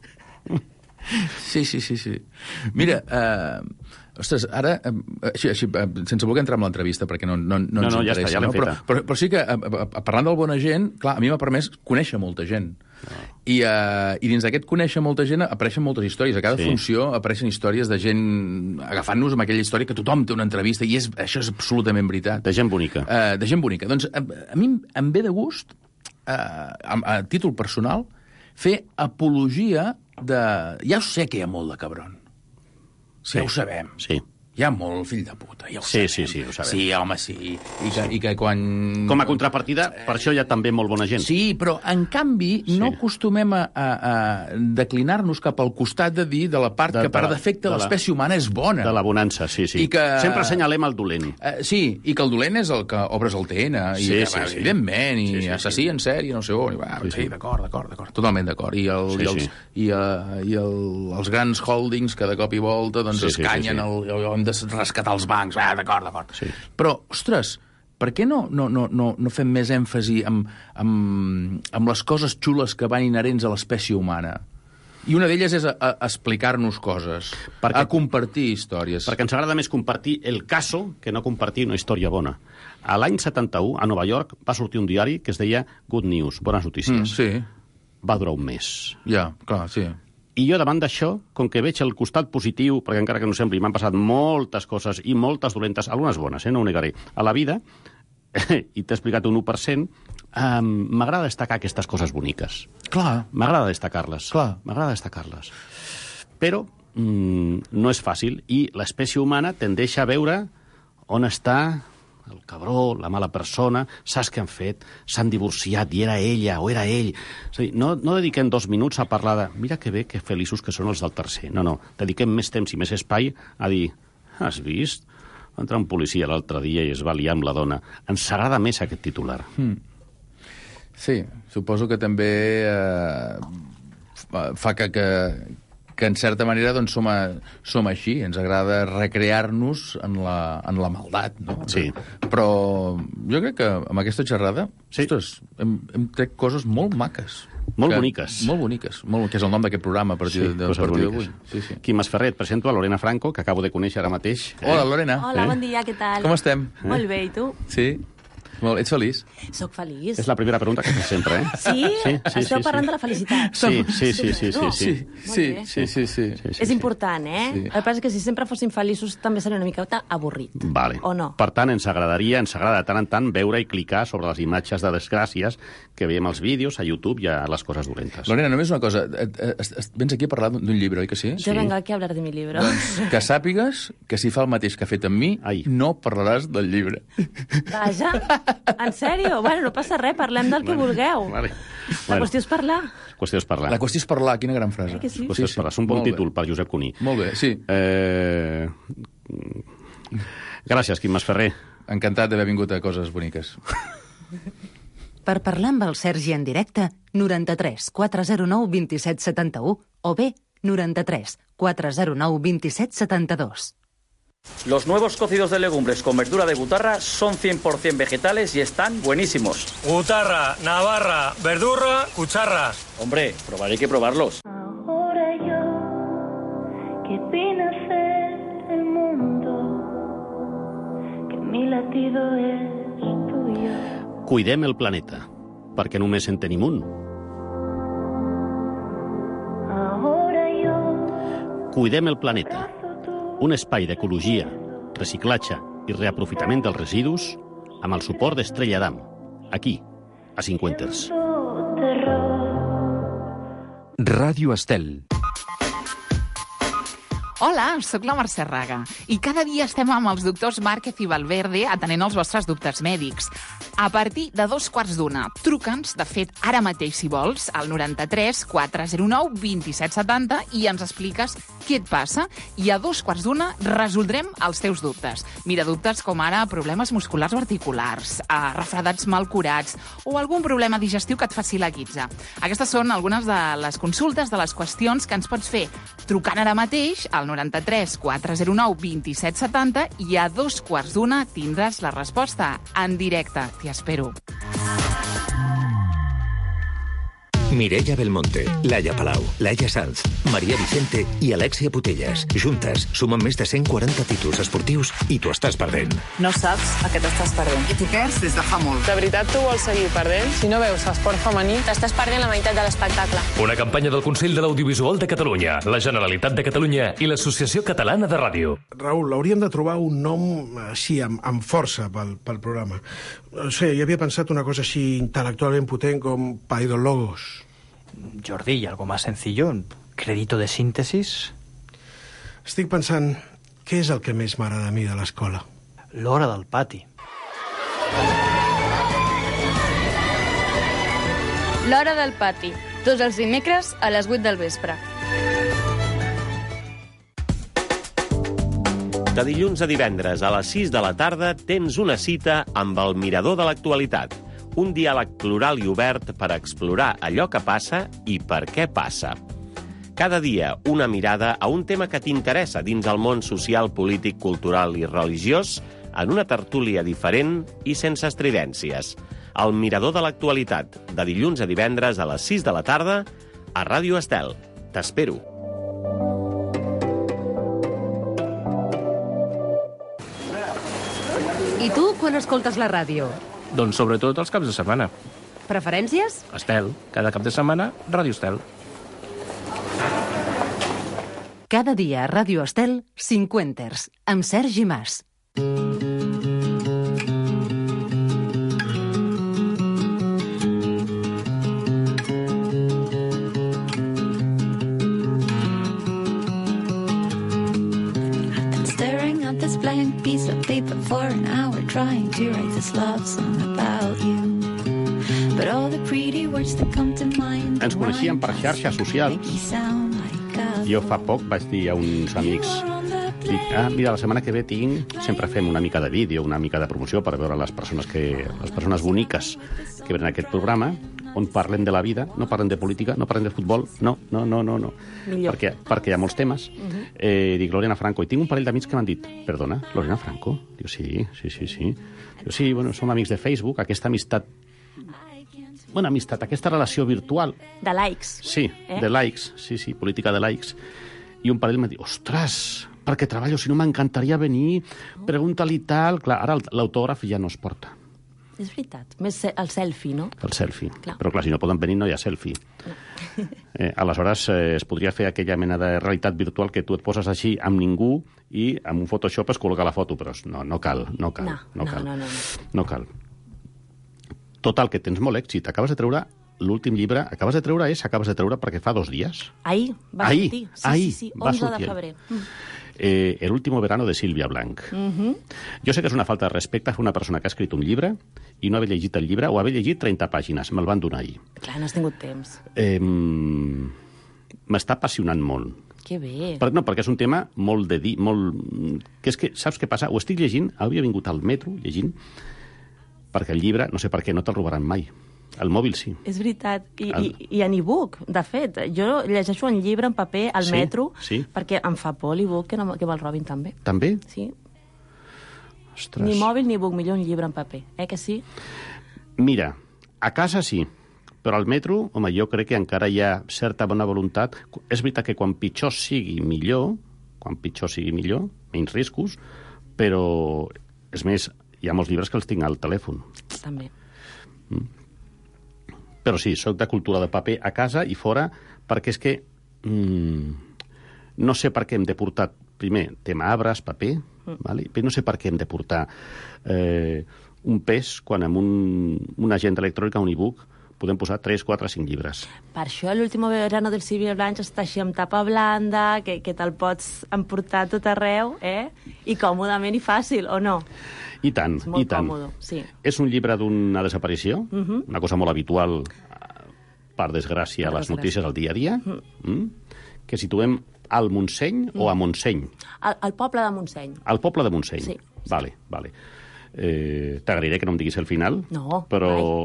Sí. Mira, ostres, ara, així, sense voler entrar en l'entrevista, perquè no ens interessa, ja l'hem feta. Però sí que, parlant del bona gent, clar, a mi m'ha permès conèixer molta gent. I dins d'aquest conèixer molta gent apareixen moltes històries. A cada funció apareixen històries de gent agafant-nos amb aquella història que tothom té una entrevista, i això és absolutament veritat. De gent bonica. Doncs a mi em ve de gust, a títol personal, fer apologia de... Ja ho sé que hi ha molt de cabron. Ja ho sabem. Sí. hi ha molt fill de puta. Ja ho Sí, sabem. sí, ho sabem. Sí, home, sí. I que quan... Com a contrapartida, per això hi ha també molt bona gent. Sí, però en canvi no acostumem a declinar-nos cap al costat de dir de la part que per defecte l'espècie humana és bona. De la bonança, sí. I que... Sempre assenyalem el dolent. Sí, i que el dolent és el que obres el TN, i evidentment, i assassí en sèrie, no sé on, sí, d'acord, totalment d'acord. I els grans holdings que de cop i volta doncs escanyen, hem de rescatar els bancs, d'acord. Sí. Però, ostres, per què no fem més èmfasi amb les coses xules que van inherents a l'espècie humana? I una d'elles és a explicar-nos coses, a compartir històries. Perquè ens agrada més compartir el caso que no compartir una història bona. A l'any 71, a Nova York, va sortir un diari que es deia Good News, bones notícies. Sí. Va durar un mes. Ja, clar, sí. I jo, davant d'això, com que veig el costat positiu, perquè encara que no sembli, m'han passat moltes coses i moltes dolentes, algunes bones, no ho negaré, a la vida, i t'he explicat un 1%, m'agrada destacar aquestes coses boniques. Clar. M'agrada destacar-les. Clar. M'agrada destacar-les. Però no és fàcil i l'espècie humana tendeix a veure on està el cabró, la mala persona, saps què han fet? S'han divorciat i era ella o era ell. És a dir, no dediquem 2 minuts a parlar de mira que bé, que feliços que són els del tercer. No, dediquem més temps i més espai a dir has vist? Va entrar un policia l'altre dia i es va liar amb la dona. Ens agrada més aquest titular. Sí, suposo que també fa que en certa manera doncs, som així, ens agrada recrear-nos en la maldat, no? Sí. Però jo crec que amb aquesta xerrada ostres, hem tret coses molt maques. Molt boniques. Molt boniques, que és el nom d'aquest programa a partir d'avui. Sí. Quim Masferrer, et presento a Lorena Franco, que acabo de conèixer ara mateix. Hola, Lorena. Hola, bon dia, què tal? Com estem? Molt bé, i tu? Sí. Ets feliç? Soc feliç. És la primera pregunta que fas sempre, eh? Sí? Esteu parlant de la felicitat. Sí. És important, eh? Sí. El que passa és que si sempre fóssim feliços també seria una mica avorrit. Vale. O no? Per tant, ens agrada de tant en tant veure i clicar sobre les imatges de desgràcies que veiem als vídeos, a YouTube i a les coses dolentes. Lorena, només una cosa. Vens aquí a parlar d'un llibre, oi que sí? Jo vengo aquí a hablar de mi libro. Doncs que sàpigues que si fa el mateix que ha fet amb mi, no parlaràs del llibre. Vaja, en sèrio? Bueno, no passa res, parlem del que vulgueu. Vale. La qüestió és parlar. La qüestió és parlar, quina gran frase. Que sí? La qüestió és parlar. És un bon títol per Josep Cuní. Molt bé, sí. Gràcies, Quim Masferrer. Encantat d'haver vingut a Coses Boniques. Per parlar amb el Sergi en directe, 93 409 27 71 o bé 93 409 27 72. Los nuevos cocidos de legumbres con verdura de gutarra son 100% vegetales y están buenísimos. Gutarra, navarra, verdurra, cucharra. Hombre, probaré que probarlos. Ahora yo, que vine a ser el mundo, que mi latido es tuyo. Cuidem el planeta, perquè només en tenim un. Ahora yo, Cuidem el planeta. Un espai d'ecologia, reciclatge i reaprofitament dels residus amb el suport d'Estrella Damm, aquí, a Cinquenters. Ràdio Estel. Hola, sóc la Mercè Raga i cada dia estem amb els doctors Márquez i Valverde atenent els vostres dubtes mèdics. A partir de 2:15, truca'ns, de fet, ara mateix, si vols, al 93 409 27 70 i ens expliques què et passa i a 2:15 resoldrem els teus dubtes. Mira, dubtes com ara problemes musculars o articulars, refredats mal curats o algun problema digestiu que et faci la guitza. Aquestes són algunes de les consultes, de les qüestions que ens pots fer trucant ara mateix al 93 409 27 70 i a 2:15 tindràs la resposta en directe. T'hi espero. Mireia Belmonte, Laia Palau, Laia Sanz, Maria Vicente i Alexia Putellas. Juntes sumen més de 140 títols esportius i t'ho estàs perdent. No saps a què t'estàs perdent. I t'hi perds des de fa molt. De veritat tu vols seguir perdent? Si no veus esport femení, t'estàs perdent la meitat de l'espectacle. Una campanya del Consell de l'Audiovisual de Catalunya, la Generalitat de Catalunya i l'Associació Catalana de Ràdio. Raül, hauríem de trobar un nom així, amb força pel programa. No sé, jo havia pensat una cosa així intel·lectualment potent com Paidologos. Jordi, ¿y algo más sencillo? ¿Crédito de síntesis? Estic pensant què és el que més m'agrada a mi de l'escola? L'hora del pati. L'hora del pati, tots els dimecres a les 8 del vespre. De dilluns a divendres a les 6 de la tarda tens una cita amb el Mirador de l'Actualitat, un diàleg plural i obert per explorar allò que passa i per què passa. Cada dia una mirada a un tema que t'interessa dins el món social, polític, cultural i religiós en una tertúlia diferent i sense estridències. El Mirador de l'Actualitat, de dilluns a divendres a les 6 de la tarda a Ràdio Estel. T'espero. I tu, quan escoltes la ràdio? Doncs sobretot els caps de setmana. Preferències? Estel, cada cap de setmana, Ràdio Estel. Cada dia a Ràdio Estel, 50ers, amb Sergi Mas. Blank piece of paper for an hour trying to write this love song about you. But all the pretty words that come to mind. Ens coneixíem per xarxes socials. Jo fa poc vaig dir a uns amics, dic, mira, la setmana que ve sempre fem una mica de vídeo, una mica de promoció per veure les persones boniques que venen a aquest programa, on parlem de la vida, no parlem de política, no parlem de futbol, no. Perquè hi ha molts temes. Dic, Lorena Franco, i tinc un parell d'amics que m'han dit, perdona, Lorena Franco? Diu, sí. Diu, sí, bueno, som amics de Facebook, aquesta amistat, aquesta relació virtual. De likes. Sí, de likes, sí, política de likes. I un parell m'ha dit, ostres, perquè treballo, si no m'encantaria venir, pregunta-li tal. Clar, ara l'autògraf ja no es porta. És veritat. Més el selfie, no? El selfie. Clar. Però clar, si no poden venir no hi ha selfie. Aleshores es podria fer aquella mena de realitat virtual que tu et poses així amb ningú i amb un Photoshop es col·loca la foto, però no cal. No cal. Total, que tens molt èxit. Acabes de treure l'últim llibre. Acabes de treure perquè fa 2 dies. Ahir va sortir. Sí, 11 de febrer. El último verano de Sílvia Blanc. Jo sé que és una falta de respecte fer una persona que ha escrit un llibre i no haver llegit el llibre o haver llegit 30 pàgines. Me'l van donar ahir. Clar, no has tingut temps. M'està apassionant molt. Que bé. Perquè és un tema molt que és que, saps què passa? Ho estic llegint, havia vingut al metro llegint, perquè el llibre, no sé per què, no te'l robaran mai. El mòbil sí. És veritat. I en e-book, de fet. Jo llegeixo un llibre en paper al metro perquè em fa por l'e-book que me'l robin també. També? Sí. Ostres. Ni mòbil ni e-book, millor un llibre en paper. Que sí? Mira, a casa sí, però al metro, home, jo crec que encara hi ha certa bona voluntat. És veritat que quan pitjor sigui millor, menys riscos, però, és més, hi ha molts llibres que els tinc al telèfon. També. Però sí, soc de cultura de paper a casa i fora, perquè és que no sé per què hem de portar, primer, tema arbres, paper, però no sé per què hem de portar un pes quan amb una agenda electrònica, un e-book, podem posar 3, 4, 5 llibres. Per això l'últim verano del Sílvia Blanc està així amb tapa blanda, que te'l pots emportar tot arreu, i còmodament i fàcil, o no? I tant, és molt còmode, sí. És un llibre d'una desaparició, una cosa molt habitual, per desgràcia, a les notícies del dia a dia, que situem al Montseny o a Montseny? Al poble de Montseny. Al poble de Montseny? Sí. Vale. T'agrairé que no em diguis el final, no, però...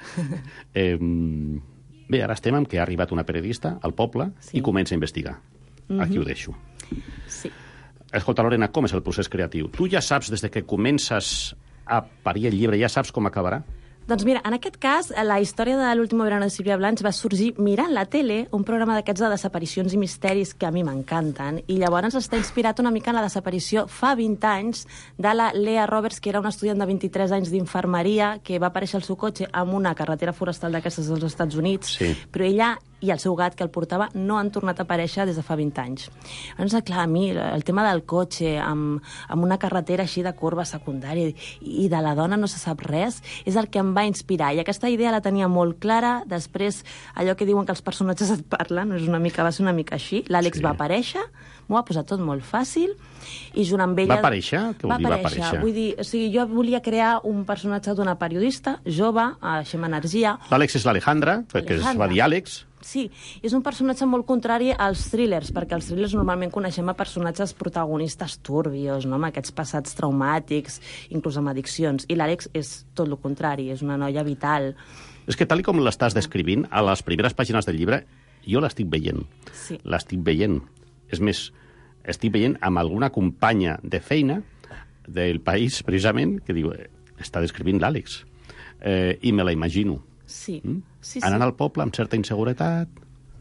Bé, ara estem amb que ha arribat una periodista al poble i comença a investigar. Aquí ho deixo. Sí. Escolta, Lorena, com és el procés creatiu? Tu ja saps, des que comences a parir el llibre, ja saps com acabarà? Doncs mira, en aquest cas, la història de l'últim verano de Sílvia Blanc va sorgir mirant la tele, un programa d'aquests de desaparicions i misteris que a mi m'encanten, i llavors està inspirat una mica en la desaparició fa 20 anys de la Lea Roberts, que era una estudiant de 23 anys d'infermeria que va aparèixer el seu cotxe en una carretera forestal d'aquestes dels Estats Units, però ella i el seu gat que el portava no han tornat a aparèixer des de fa 20 anys. Llavors, clar, a mi el tema del cotxe amb una carretera així de curva secundària i de la dona no se sap res, és el que em va inspirar. I aquesta idea la tenia molt clara. Després, allò que diuen que els personatges et parlen, va ser una mica així. L'Àlex va aparèixer, m'ho va posar tot molt fàcil, i junt amb ella... Va aparèixer? Què vol dir va aparèixer? Vull dir, o sigui, jo volia crear un personatge d'una periodista jove, així amb energia. L'Àlex és l'Alejandra, perquè es va dir Àlex. Sí, és un personatge molt contrari als thrillers, perquè els thrillers normalment coneixem a personatges protagonistes turbios, no? Amb aquests passats traumàtics, inclús amb addiccions. I l'Àlex és tot el contrari, és una noia vital. És que tal com l'estàs descrivint, a les primeres pàgines del llibre, jo l'estic veient. Sí. L'estic veient. És més, estic veient amb alguna companya de feina del país, precisament, que diu, està descrivint l'Àlex. I me la imagino. Sí. Anant al poble amb certa inseguretat.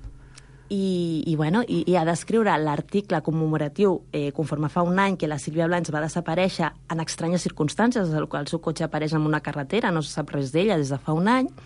I ha d'escriure l'article commemoratiu conforme fa un any que la Sílvia Blanch va desaparèixer en estranyes circumstàncies, el seu cotxe apareix en una carretera, no se sap res d'ella des de fa un any.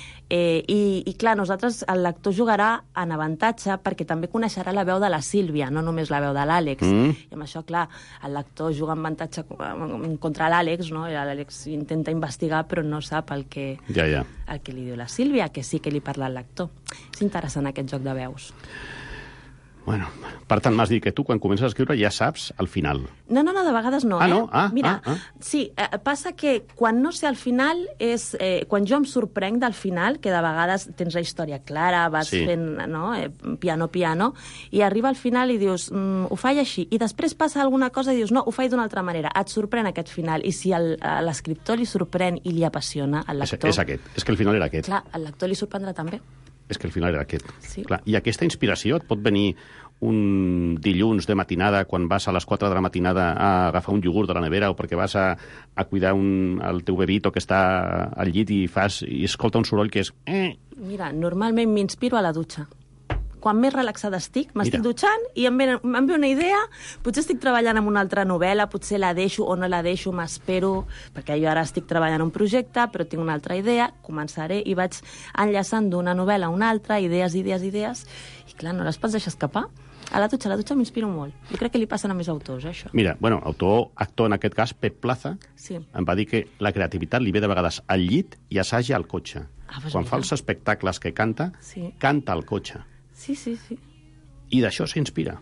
I clar, nosaltres, el lector jugarà en avantatge perquè també coneixerà la veu de la Sílvia, no només la veu de l'Àlex. I amb això, clar, el lector juga en avantatge contra l'Àlex, no? L'Àlex intenta investigar però no sap el que li diu la Sílvia, que sí que li parla al lector. És interessant aquest joc de veus. Bueno, per tant, m'has dit que tu, quan comences a escriure, ja saps el final. No, de vegades no. No? Mira, sí, passa que quan no sé el final és... quan jo em sorprenc del final, que de vegades tens la història clara, vas fent piano, i arriba al final i dius, ho faig així, i després passa alguna cosa i dius, no, ho faig d'una altra manera. Et sorprèn aquest final, i si a l'escriptor li sorprèn i li apassiona, al lector... És aquest, és que el final era aquest. Clar, al lector li sorprendrà també. És que el final era aquest. Sí. Clar. I aquesta inspiració et pot venir un dilluns de matinada, quan vas a les 4 de la matinada a agafar un iogurt de la nevera, o perquè vas a cuidar el teu bebito que està al llit i escolta un soroll que és... Mira, normalment m'inspiro a la dutxa. Quan més relaxada estic, m'estic dutxant i em ve una idea, potser estic treballant en una altra novel·la, potser la deixo o no la deixo, m'espero, perquè jo ara estic treballant en un projecte, però tinc una altra idea, començaré i vaig enllaçant d'una novel·la a una altra, idees, i clar, no les pots deixar escapar. A la dutxa m'inspiro molt. Jo crec que li passen a més autors, això. Mira, actor en aquest cas, Pep Plaza, em va dir que la creativitat li ve de vegades al llit i assaja al cotxe. Quan fa els espectacles que canta, canta al cotxe. Sí. I d'això s'inspira.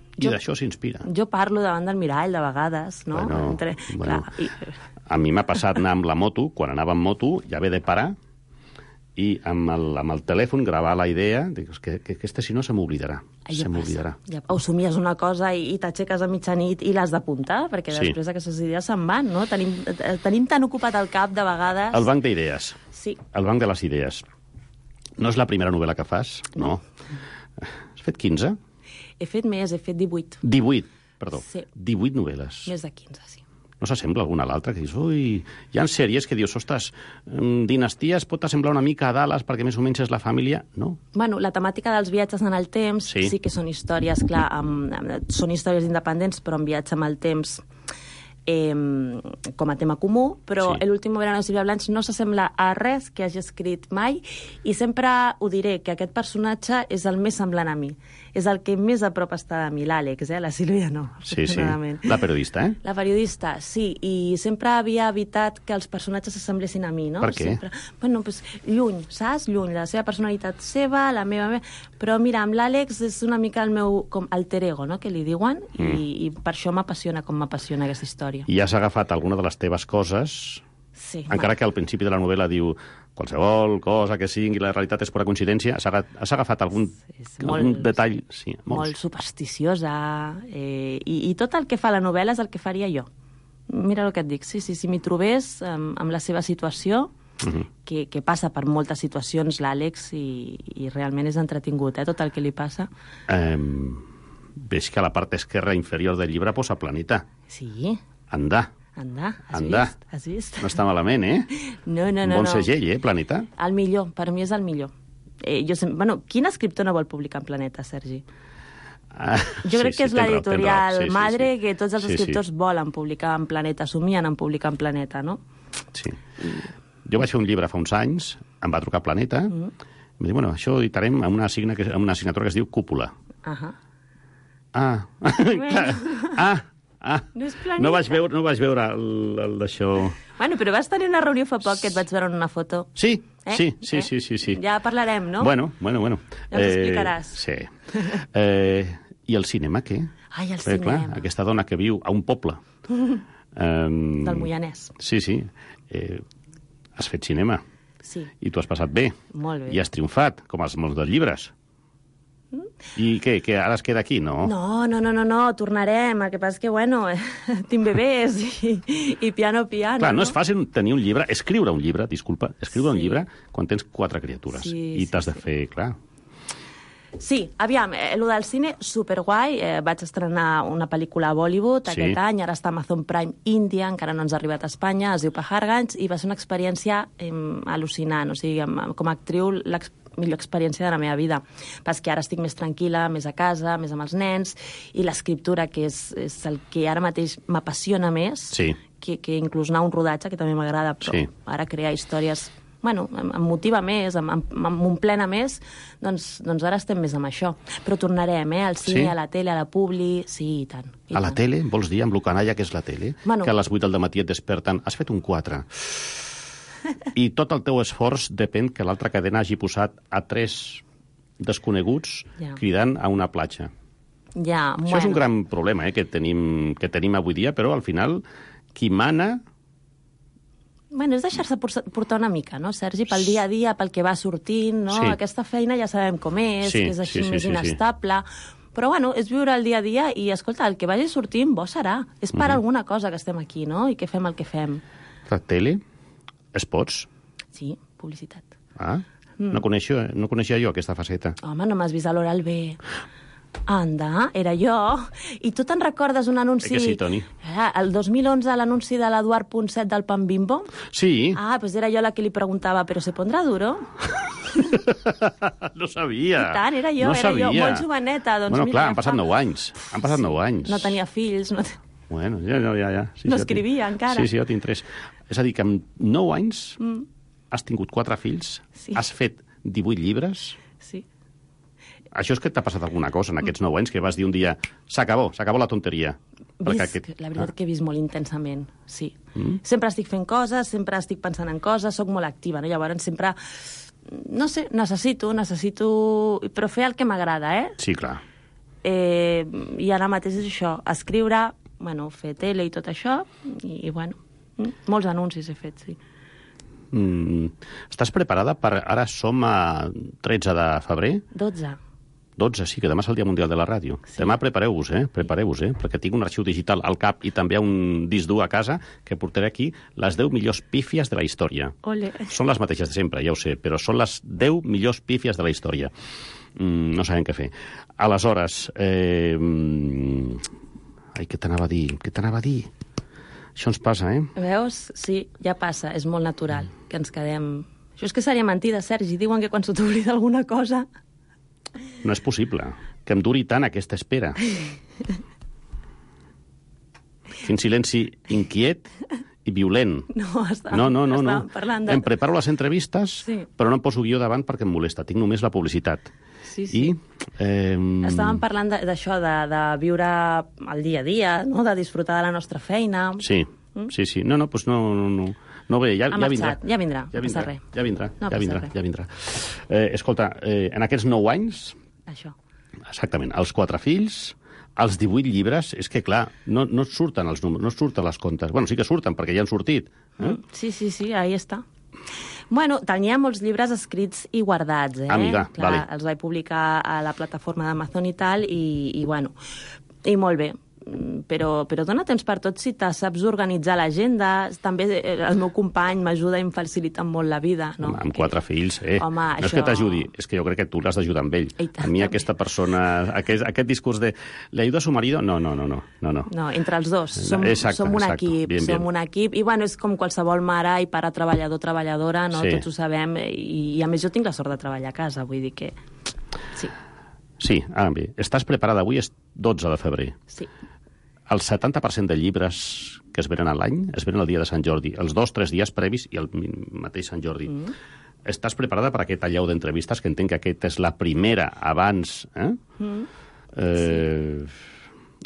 Jo parlo davant del mirall, de vegades, no? A mi m'ha passat anar amb la moto, quan anava amb moto, ja haver de parar, i amb el telèfon gravar la idea, dic, que aquesta si no se m'oblidarà. O somies una cosa i t'aixeques a mitjanit i l'has d'apuntar, perquè després aquestes idees se'n van, no? Tenim tan ocupat el cap, de vegades... El banc d'idees. Sí. El banc de les idees. No és la primera novel·la que fas? No. Has fet 15? He fet més, he fet 18. 18, perdó. Sí. 18 novel·les. Més de 15, sí. No s'assembla alguna a l'altra? Que dius, ui, hi ha sèries que dius, ostres, Dinasties pot assemblar una mica a Dallas perquè més o menys és la família? No. Bueno, la temàtica dels viatges en el temps sí que són històries, clar, són històries independents, però amb viatge en el temps com a tema comú, però l'últim verano de Sílvia Blanch no s'assembla a res que hagi escrit mai, i sempre ho diré, que aquest personatge és el més semblant a mi. És el que més a prop està de mi, l'Àlex, la Sílvia no. Sí. La periodista, La periodista, sí, i sempre havia evitat que els personatges s'assemblessin a mi, no? Per què? Bueno, pues, lluny, saps? Lluny, la seva personalitat seva, la meva... Però mira, amb l'Àlex és una mica el meu alter ego, no?, que li diuen, i per això m'apassiona com m'apassiona aquesta història. I has agafat alguna de les teves coses, encara que al principi de la novel·la diu qualsevol cosa que sigui, la realitat és pura coincidència, has agafat algun detall... Sí, molt supersticiosa, i tot el que fa la novel·la és el que faria jo. Mira el que et dic, si m'hi trobés amb la seva situació, que passa per moltes situacions l'Àlex, i realment és entretingut, tot el que li passa. Veig que a la part esquerra inferior del llibre posa planeta. Sí. Anda. Has vist? No està malament, No. Un bon segell, Planeta? El millor, per mi és el millor. Quin escriptor no vol publicar en Planeta, Sergi? Jo crec que és l'editorial madre, que tots els escriptors volen publicar en Planeta, somien en publicar en Planeta, no? Sí. Jo vaig fer un llibre fa uns anys, em va trucar Planeta, i em va dir, bueno, això ho editarem amb una assignatura que es diu Cúpula. No vaig veure el d'això. Bueno, però vas tenir una reunió fa poc que et vaig veure en una foto. Sí. Ja parlarem, no? Bueno. Ja ens explicaràs. Sí. I el cinema, què? Ai, el Perquè, clar, cinema. aquesta dona que viu a un poble... Del Moianès. Sí. Has fet cinema. Sí. I tu has passat bé. Molt bé. I has triomfat, com els molts dels llibres. I què, ara es queda aquí? No. No, tornarem. El que passa és que, bueno, tinc bebès i piano. Clar, no és fàcil tenir un llibre, escriure un llibre un llibre quan tens 4 criatures. I t'has de fer, clar... Sí, aviam, el del cine, superguai. Vaig estrenar una pel·lícula a Bollywood aquest any, ara està a Amazon Prime India, encara no ens ha arribat a Espanya, es diu Paharganj, i va ser una experiència al·lucinant. O sigui, com a actriu, la millor experiència de la meva vida. Perquè ara estic més tranquil·la, més a casa, més amb els nens, i l'escriptura, que és el que ara mateix m'apassiona més, que inclús anar a un rodatge, que també m'agrada, però ara crear històries... Bueno, em motiva més, m'omplena més, doncs ara estem més amb això. Però tornarem, al cine, a la tele, a la publi... Sí, i tant. A la tele? Vols dir, amb lo canalla que és la tele? Bueno. Que a les 8 del dematí et desperten, has fet un 4. I tot el teu esforç depèn que l'altra cadena hagi posat a 3 desconeguts cridant a una platja. Això és un gran problema que tenim avui dia, però al final qui mana... Bueno, és deixar-se portar una mica, no, Sergi? Pel dia a dia, pel que va sortint, no? Aquesta feina ja sabem com és, que és així més inestable. Però, bueno, és viure el dia a dia i, escolta, el que vagi sortint, bo serà. És per alguna cosa que estem aquí, no? I que fem el que fem. La tele? Spots? Sí, publicitat. Ah, no coneixia jo aquesta faceta. Home, no m'has vist a l'Oral B. Anda, era jo. I tu te'n recordes un anunci... Que sí, Toni. El 2011, l'anunci de l'Eduard Ponset del Pan Bimbo? Sí. Ah, pues era jo la que li preguntava, ¿pero se pondrá duro? No sabia. I tant, era jo, molt joveneta. Doncs bueno, mira, clar, han passat 9 anys. Han passat 9 anys. No tenia fills. Bueno, ja. Sí, no escrivia, encara. Sí, jo tinc 3. És a dir, que amb 9 anys has tingut 4 fills, has fet 18 llibres... Sí. Això és que t'ha passat alguna cosa en aquests 9 anys que vas dir un dia s'acabó la tonteria. La veritat que he vist molt intensament, sí. Sempre estic fent coses, sempre estic pensant en coses, sóc molt activa, no? Llavors sempre, no sé, necessito, però fer el que m'agrada, Sí, clar. I ara mateix és això, escriure, bueno, fer tele i tot això, i bueno, molts anuncis he fet, sí. Estàs preparada per... Ara som a 13 de febrer? 12, sí, que demà és el Dia Mundial de la Ràdio. Sí. Demà prepareu-vos, perquè tinc un arxiu digital al cap i també un disc dur a casa que portaré aquí les 10 millors pífies de la història. Ole. Són les mateixes de sempre, ja ho sé, però són les 10 millors pífies de la història. No sabem què fer. Aleshores, què t'anava a dir? Això ens passa, Veus? Sí, ja passa, és molt natural que ens quedem... Això és que seria mentida, Sergi. Diuen que quan se t'oblida alguna cosa... No és possible que em duri tant aquesta espera. Quin silenci inquiet i violent. No. Estàvem parlant de... Em preparo les entrevistes, però no em poso guió davant perquè em molesta. Tinc només la publicitat. Sí. Estàvem parlant d'això, de viure el dia a dia, no? De disfrutar de la nostra feina. Sí. No, doncs no ve, ja vindrà. Ja vindrà, no passa res. Ja vindrà. Escolta, en aquests 9 anys... Això. Exactament, els 4 fills, els 18 llibres, és que, clar, no surten els números, no surten les comptes. Bueno, sí que surten, perquè ja han sortit. Sí, ahí està. Bueno, tenia molts llibres escrits i guardats, Amiga, clar, vale. Els vaig publicar a la plataforma d'Amazon i tal, i bueno, i molt bé. Però dona temps per tot si te saps organitzar l'agenda. També el meu company m'ajuda i em facilita molt la vida. No? Amb 4 fills, Home, no és que t'ajudi, és que jo crec que tu l'has d'ajudar amb ell. A mi aquesta persona, aquest discurs de ¿le ayuda a su marido? No. No, entre els dos. Som un equip. Bien. Som un equip. I bueno, és com qualsevol mare i pare treballadora, no? Sí. Tots ho sabem. I a més jo tinc la sort de treballar a casa, vull dir que... Sí, ara bé. Estàs preparada? Avui és 12 de febrer. Sí. El 70% de llibres que es venen a l'any es venen el dia de Sant Jordi, els 2-3 dies previs i el mateix Sant Jordi. Estàs preparada per aquest allau d'entrevistes, que entenc que aquesta és la primera abans...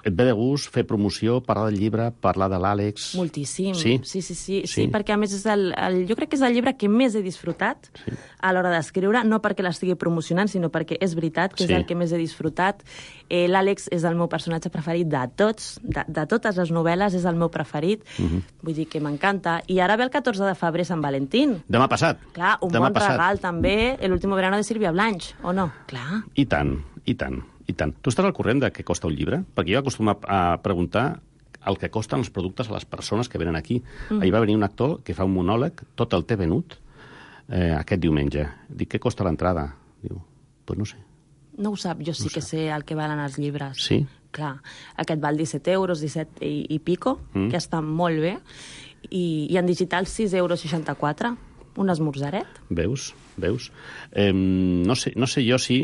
Et ve de gust fer promoció, parlar del llibre, parlar de l'Àlex? Moltíssim. Sí? Sí, perquè a més jo crec que és el llibre que més he disfrutat a l'hora d'escriure, no perquè l'estigui promocionant, sinó perquè és veritat que és el que més he disfrutat. L'Àlex és el meu personatge preferit de tots, de totes les novel·les, és el meu preferit. Vull dir que m'encanta. I ara ve el 14 de febrer Sant Valentín. Demà passat. Clar, un bon regal també, El último verano de Sílvia Blanch, o no? Clar. I tant. Tu estàs al corrent de què costa un llibre? Perquè jo acostumo a preguntar el que costen els productes a les persones que venen aquí. Ahir va venir un actor que fa un monòleg, tot el té venut, aquest diumenge. Dic, què costa l'entrada? Diu, pues no sé. No ho sap, jo sí que sé el que valen els llibres. Sí? Clar, aquest val 17 euros, 17 i pico, que està molt bé, i en digital 6,64 €. Un esmorzaret. Veus? No sé jo si...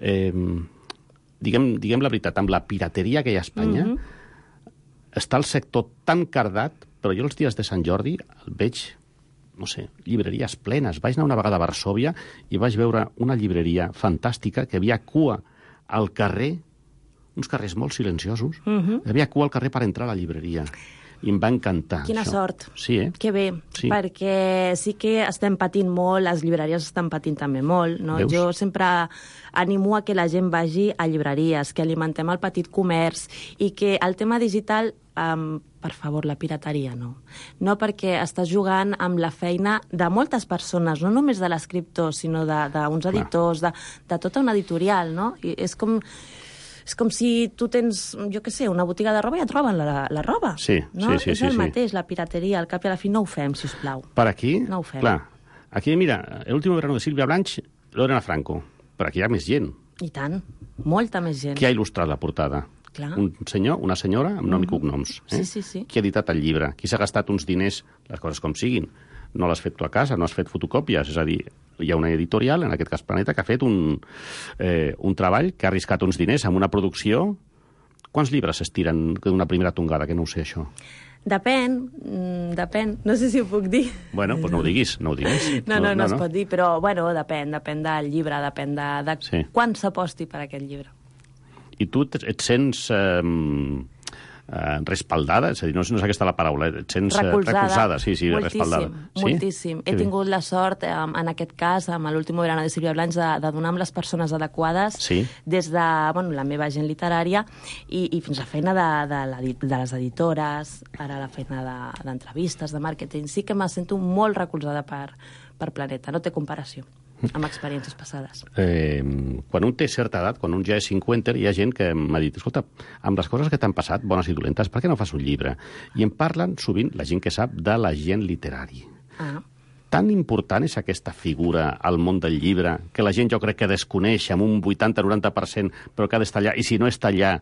Diguem la veritat, amb la pirateria que hi ha a Espanya, està el sector tan cardat, però jo els dies de Sant Jordi el veig, no sé, llibreries plenes. Vaig anar una vegada a Varsòvia i vaig veure una llibreria fantàstica que havia cua al carrer, uns carrers molt silenciosos, hi havia cua al carrer per entrar a la llibreria. I em va encantar. Quina sort. Sí, Que bé, perquè sí que estem patint molt, les llibreries estan patint també molt, no? Veus? Jo sempre animo a que la gent vagi a llibreries, que alimentem el petit comerç i que el tema digital, per favor, la pirateria no. No, perquè estàs jugant amb la feina de moltes persones, no només de l'escriptor, sinó d'uns editors, de tota una editorial, no? I és com si tu tens, jo què sé, una botiga de roba i et roben la roba. Sí. És el mateix, la pirateria, al cap i a la fi no ho fem, sisplau. Per aquí, no ho fem. Clar, aquí, mira, El último verano de Sílvia Blanch, Lorena Franco. Per aquí hi ha més gent. I tant, molta més gent. Qui ha il·lustrat la portada? Clar. Un senyor, una senyora, amb nom i cognoms. Sí. Qui ha editat el llibre? Qui s'ha gastat uns diners, les coses com siguin? No l'has fet tu a casa, no has fet fotocòpies, és a dir, hi ha una editorial, en aquest cas Planeta, que ha fet un treball, que ha arriscat uns diners amb una producció. Quants llibres s'estiren d'una primera tongada, que no ho sé, això? Depèn. No sé si ho puc dir. Bueno, doncs no ho diguis. No es pot dir, però bueno, depèn del llibre, depèn de quan s'aposti per aquest llibre. I tu et sents respaldada? És a dir, no sé aquesta la paraula, et sents recolzada? Sí, respaldada. Moltíssim. He tingut la sort, en aquest cas, amb l'últim verano de Sílvia Blanch, de donar amb les persones adequades des de la meva agent literària i fins a feina de les editores, ara la feina d'entrevistes, de màrqueting. Sí que me sento molt recolzada per Planeta, no té comparació amb experiències passades. Quan un té certa edat, quan un ja és cinquenter, hi ha gent que m'ha dit, escolta, amb les coses que t'han passat, bones i dolentes, per què no fas un llibre? I em parlen sovint, la gent que sap, de l'agent literari. Tan important és aquesta figura al món del llibre, que la gent jo crec que desconeix amb un 80-90%, però que ha d'estar allà, i si no està allà,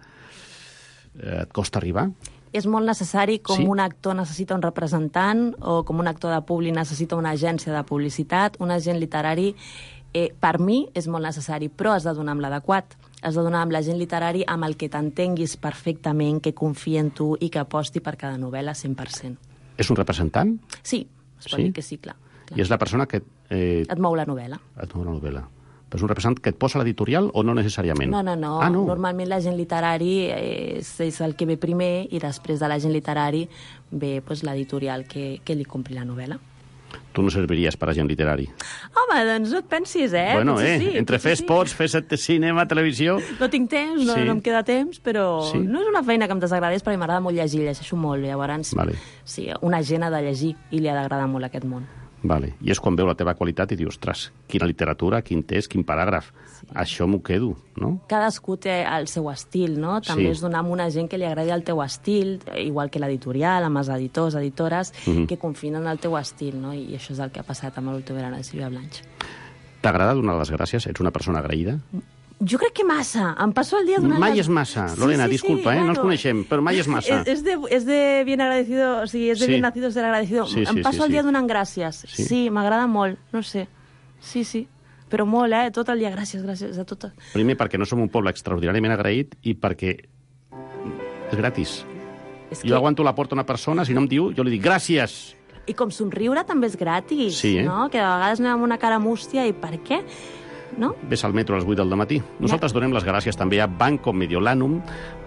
et costa arribar? És molt necessari com un actor necessita un representant o com un actor de publi necessita una agència de publicitat, un agent literari, per mi és molt necessari, però has de donar amb l'adequat. Has de donar amb l'agent literari amb el que t'entenguis perfectament, que confia en tu i que aposti per cada novel·la 100%. És un representant? Sí, es pot dir que sí, clar. I és la persona que... Et mou la novel·la. Et mou la novel·la. Però és un representant que et posa a l'editorial o no necessàriament? No. Normalment l'agent literari és el que ve primer i després de l'agent literari ve l'editorial que li compri la novel·la. Tu no serviries per agent literari? Home, doncs no et pensis, Bueno, entre fer esports, fer cinema, televisió... No tinc temps, no em queda temps, però no és una feina que em desagradés perquè m'agrada molt llegir, llegeixo molt. Llavors, sí, una gent ha de llegir i li ha d'agradar molt aquest món. Vale. I és quan veu la teva qualitat i dius, ostres, quina literatura, quin text, quin paràgraf. Això m'ho quedo, no? Cadascú té el seu estil, no? També és donar a una gent que li agradi el teu estil, igual que l'editorial, amb els editors, editores, que confien en el teu estil, no? I això és el que ha passat amb l'últim verano de Sílvia Blanch. T'agrada donar les gràcies? Ets una persona agraïda? Jo crec que massa. Em passo el dia donant... Mai és massa. Lorena, disculpa, no ens coneixem, però mai és massa. És de bien agradecido, o sigui, és de bien nacido ser agradecido. Em passo el dia donant gràcies. Sí, m'agrada molt, no sé. Sí. Però molt, tot el dia, gràcies a tot. Primer, perquè no som un poble extraordinàriament agraït i perquè és gratis. Jo aguanto la porta a una persona, si no em diu, jo li dic gràcies. I com somriure també és gratis, no? Que a vegades anem amb una cara mústia i per què? No? Ves al metro a les 8 del matí. Nosaltres donem les gràcies també a Banco Mediolanum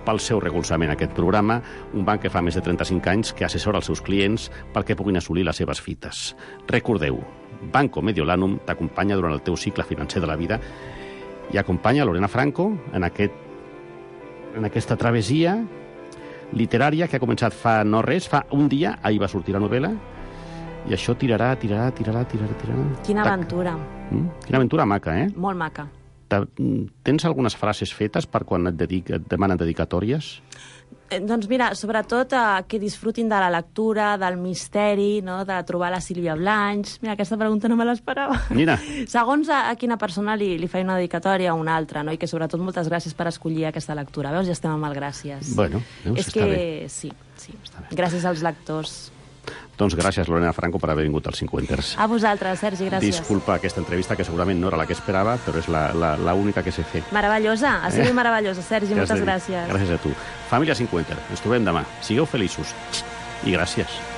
pel seu recolzament a aquest programa, un banc que fa més de 35 anys que assessora els seus clients perquè puguin assolir les seves fites. Recordeu, Banco Mediolanum t'acompanya durant el teu cicle financer de la vida i acompanya Lorena Franco en aquesta travessia literària que ha començat fa no res, fa un dia, ahir va sortir la novel·la, i això tirarà. Quina aventura. Quina aventura maca, eh? Molt maca. Tens algunes frases fetes per quan et demanen dedicatòries? Doncs mira, sobretot que disfrutin de la lectura, del misteri, no? De trobar la Sílvia Blanch. Mira, aquesta pregunta no me l'esperava. Mira. Segons a quina persona li faig una dedicatòria o una altra, no? I que sobretot moltes gràcies per escollir aquesta lectura. Veus, ja estem amb el gràcies. Bueno, veus, està bé. Sí. Gràcies als lectors. Doncs gràcies, Lorena Franco, per haver vingut als 50ers. A vosaltres, Sergi, gràcies. Disculpa aquesta entrevista, que segurament no era la que esperava, però és l'única que sé fer. Meravellosa, ha sigut meravellosa, Sergi, moltes gràcies. Gràcies a tu. Família 50, ens trobem demà. Sigueu feliços. I gràcies.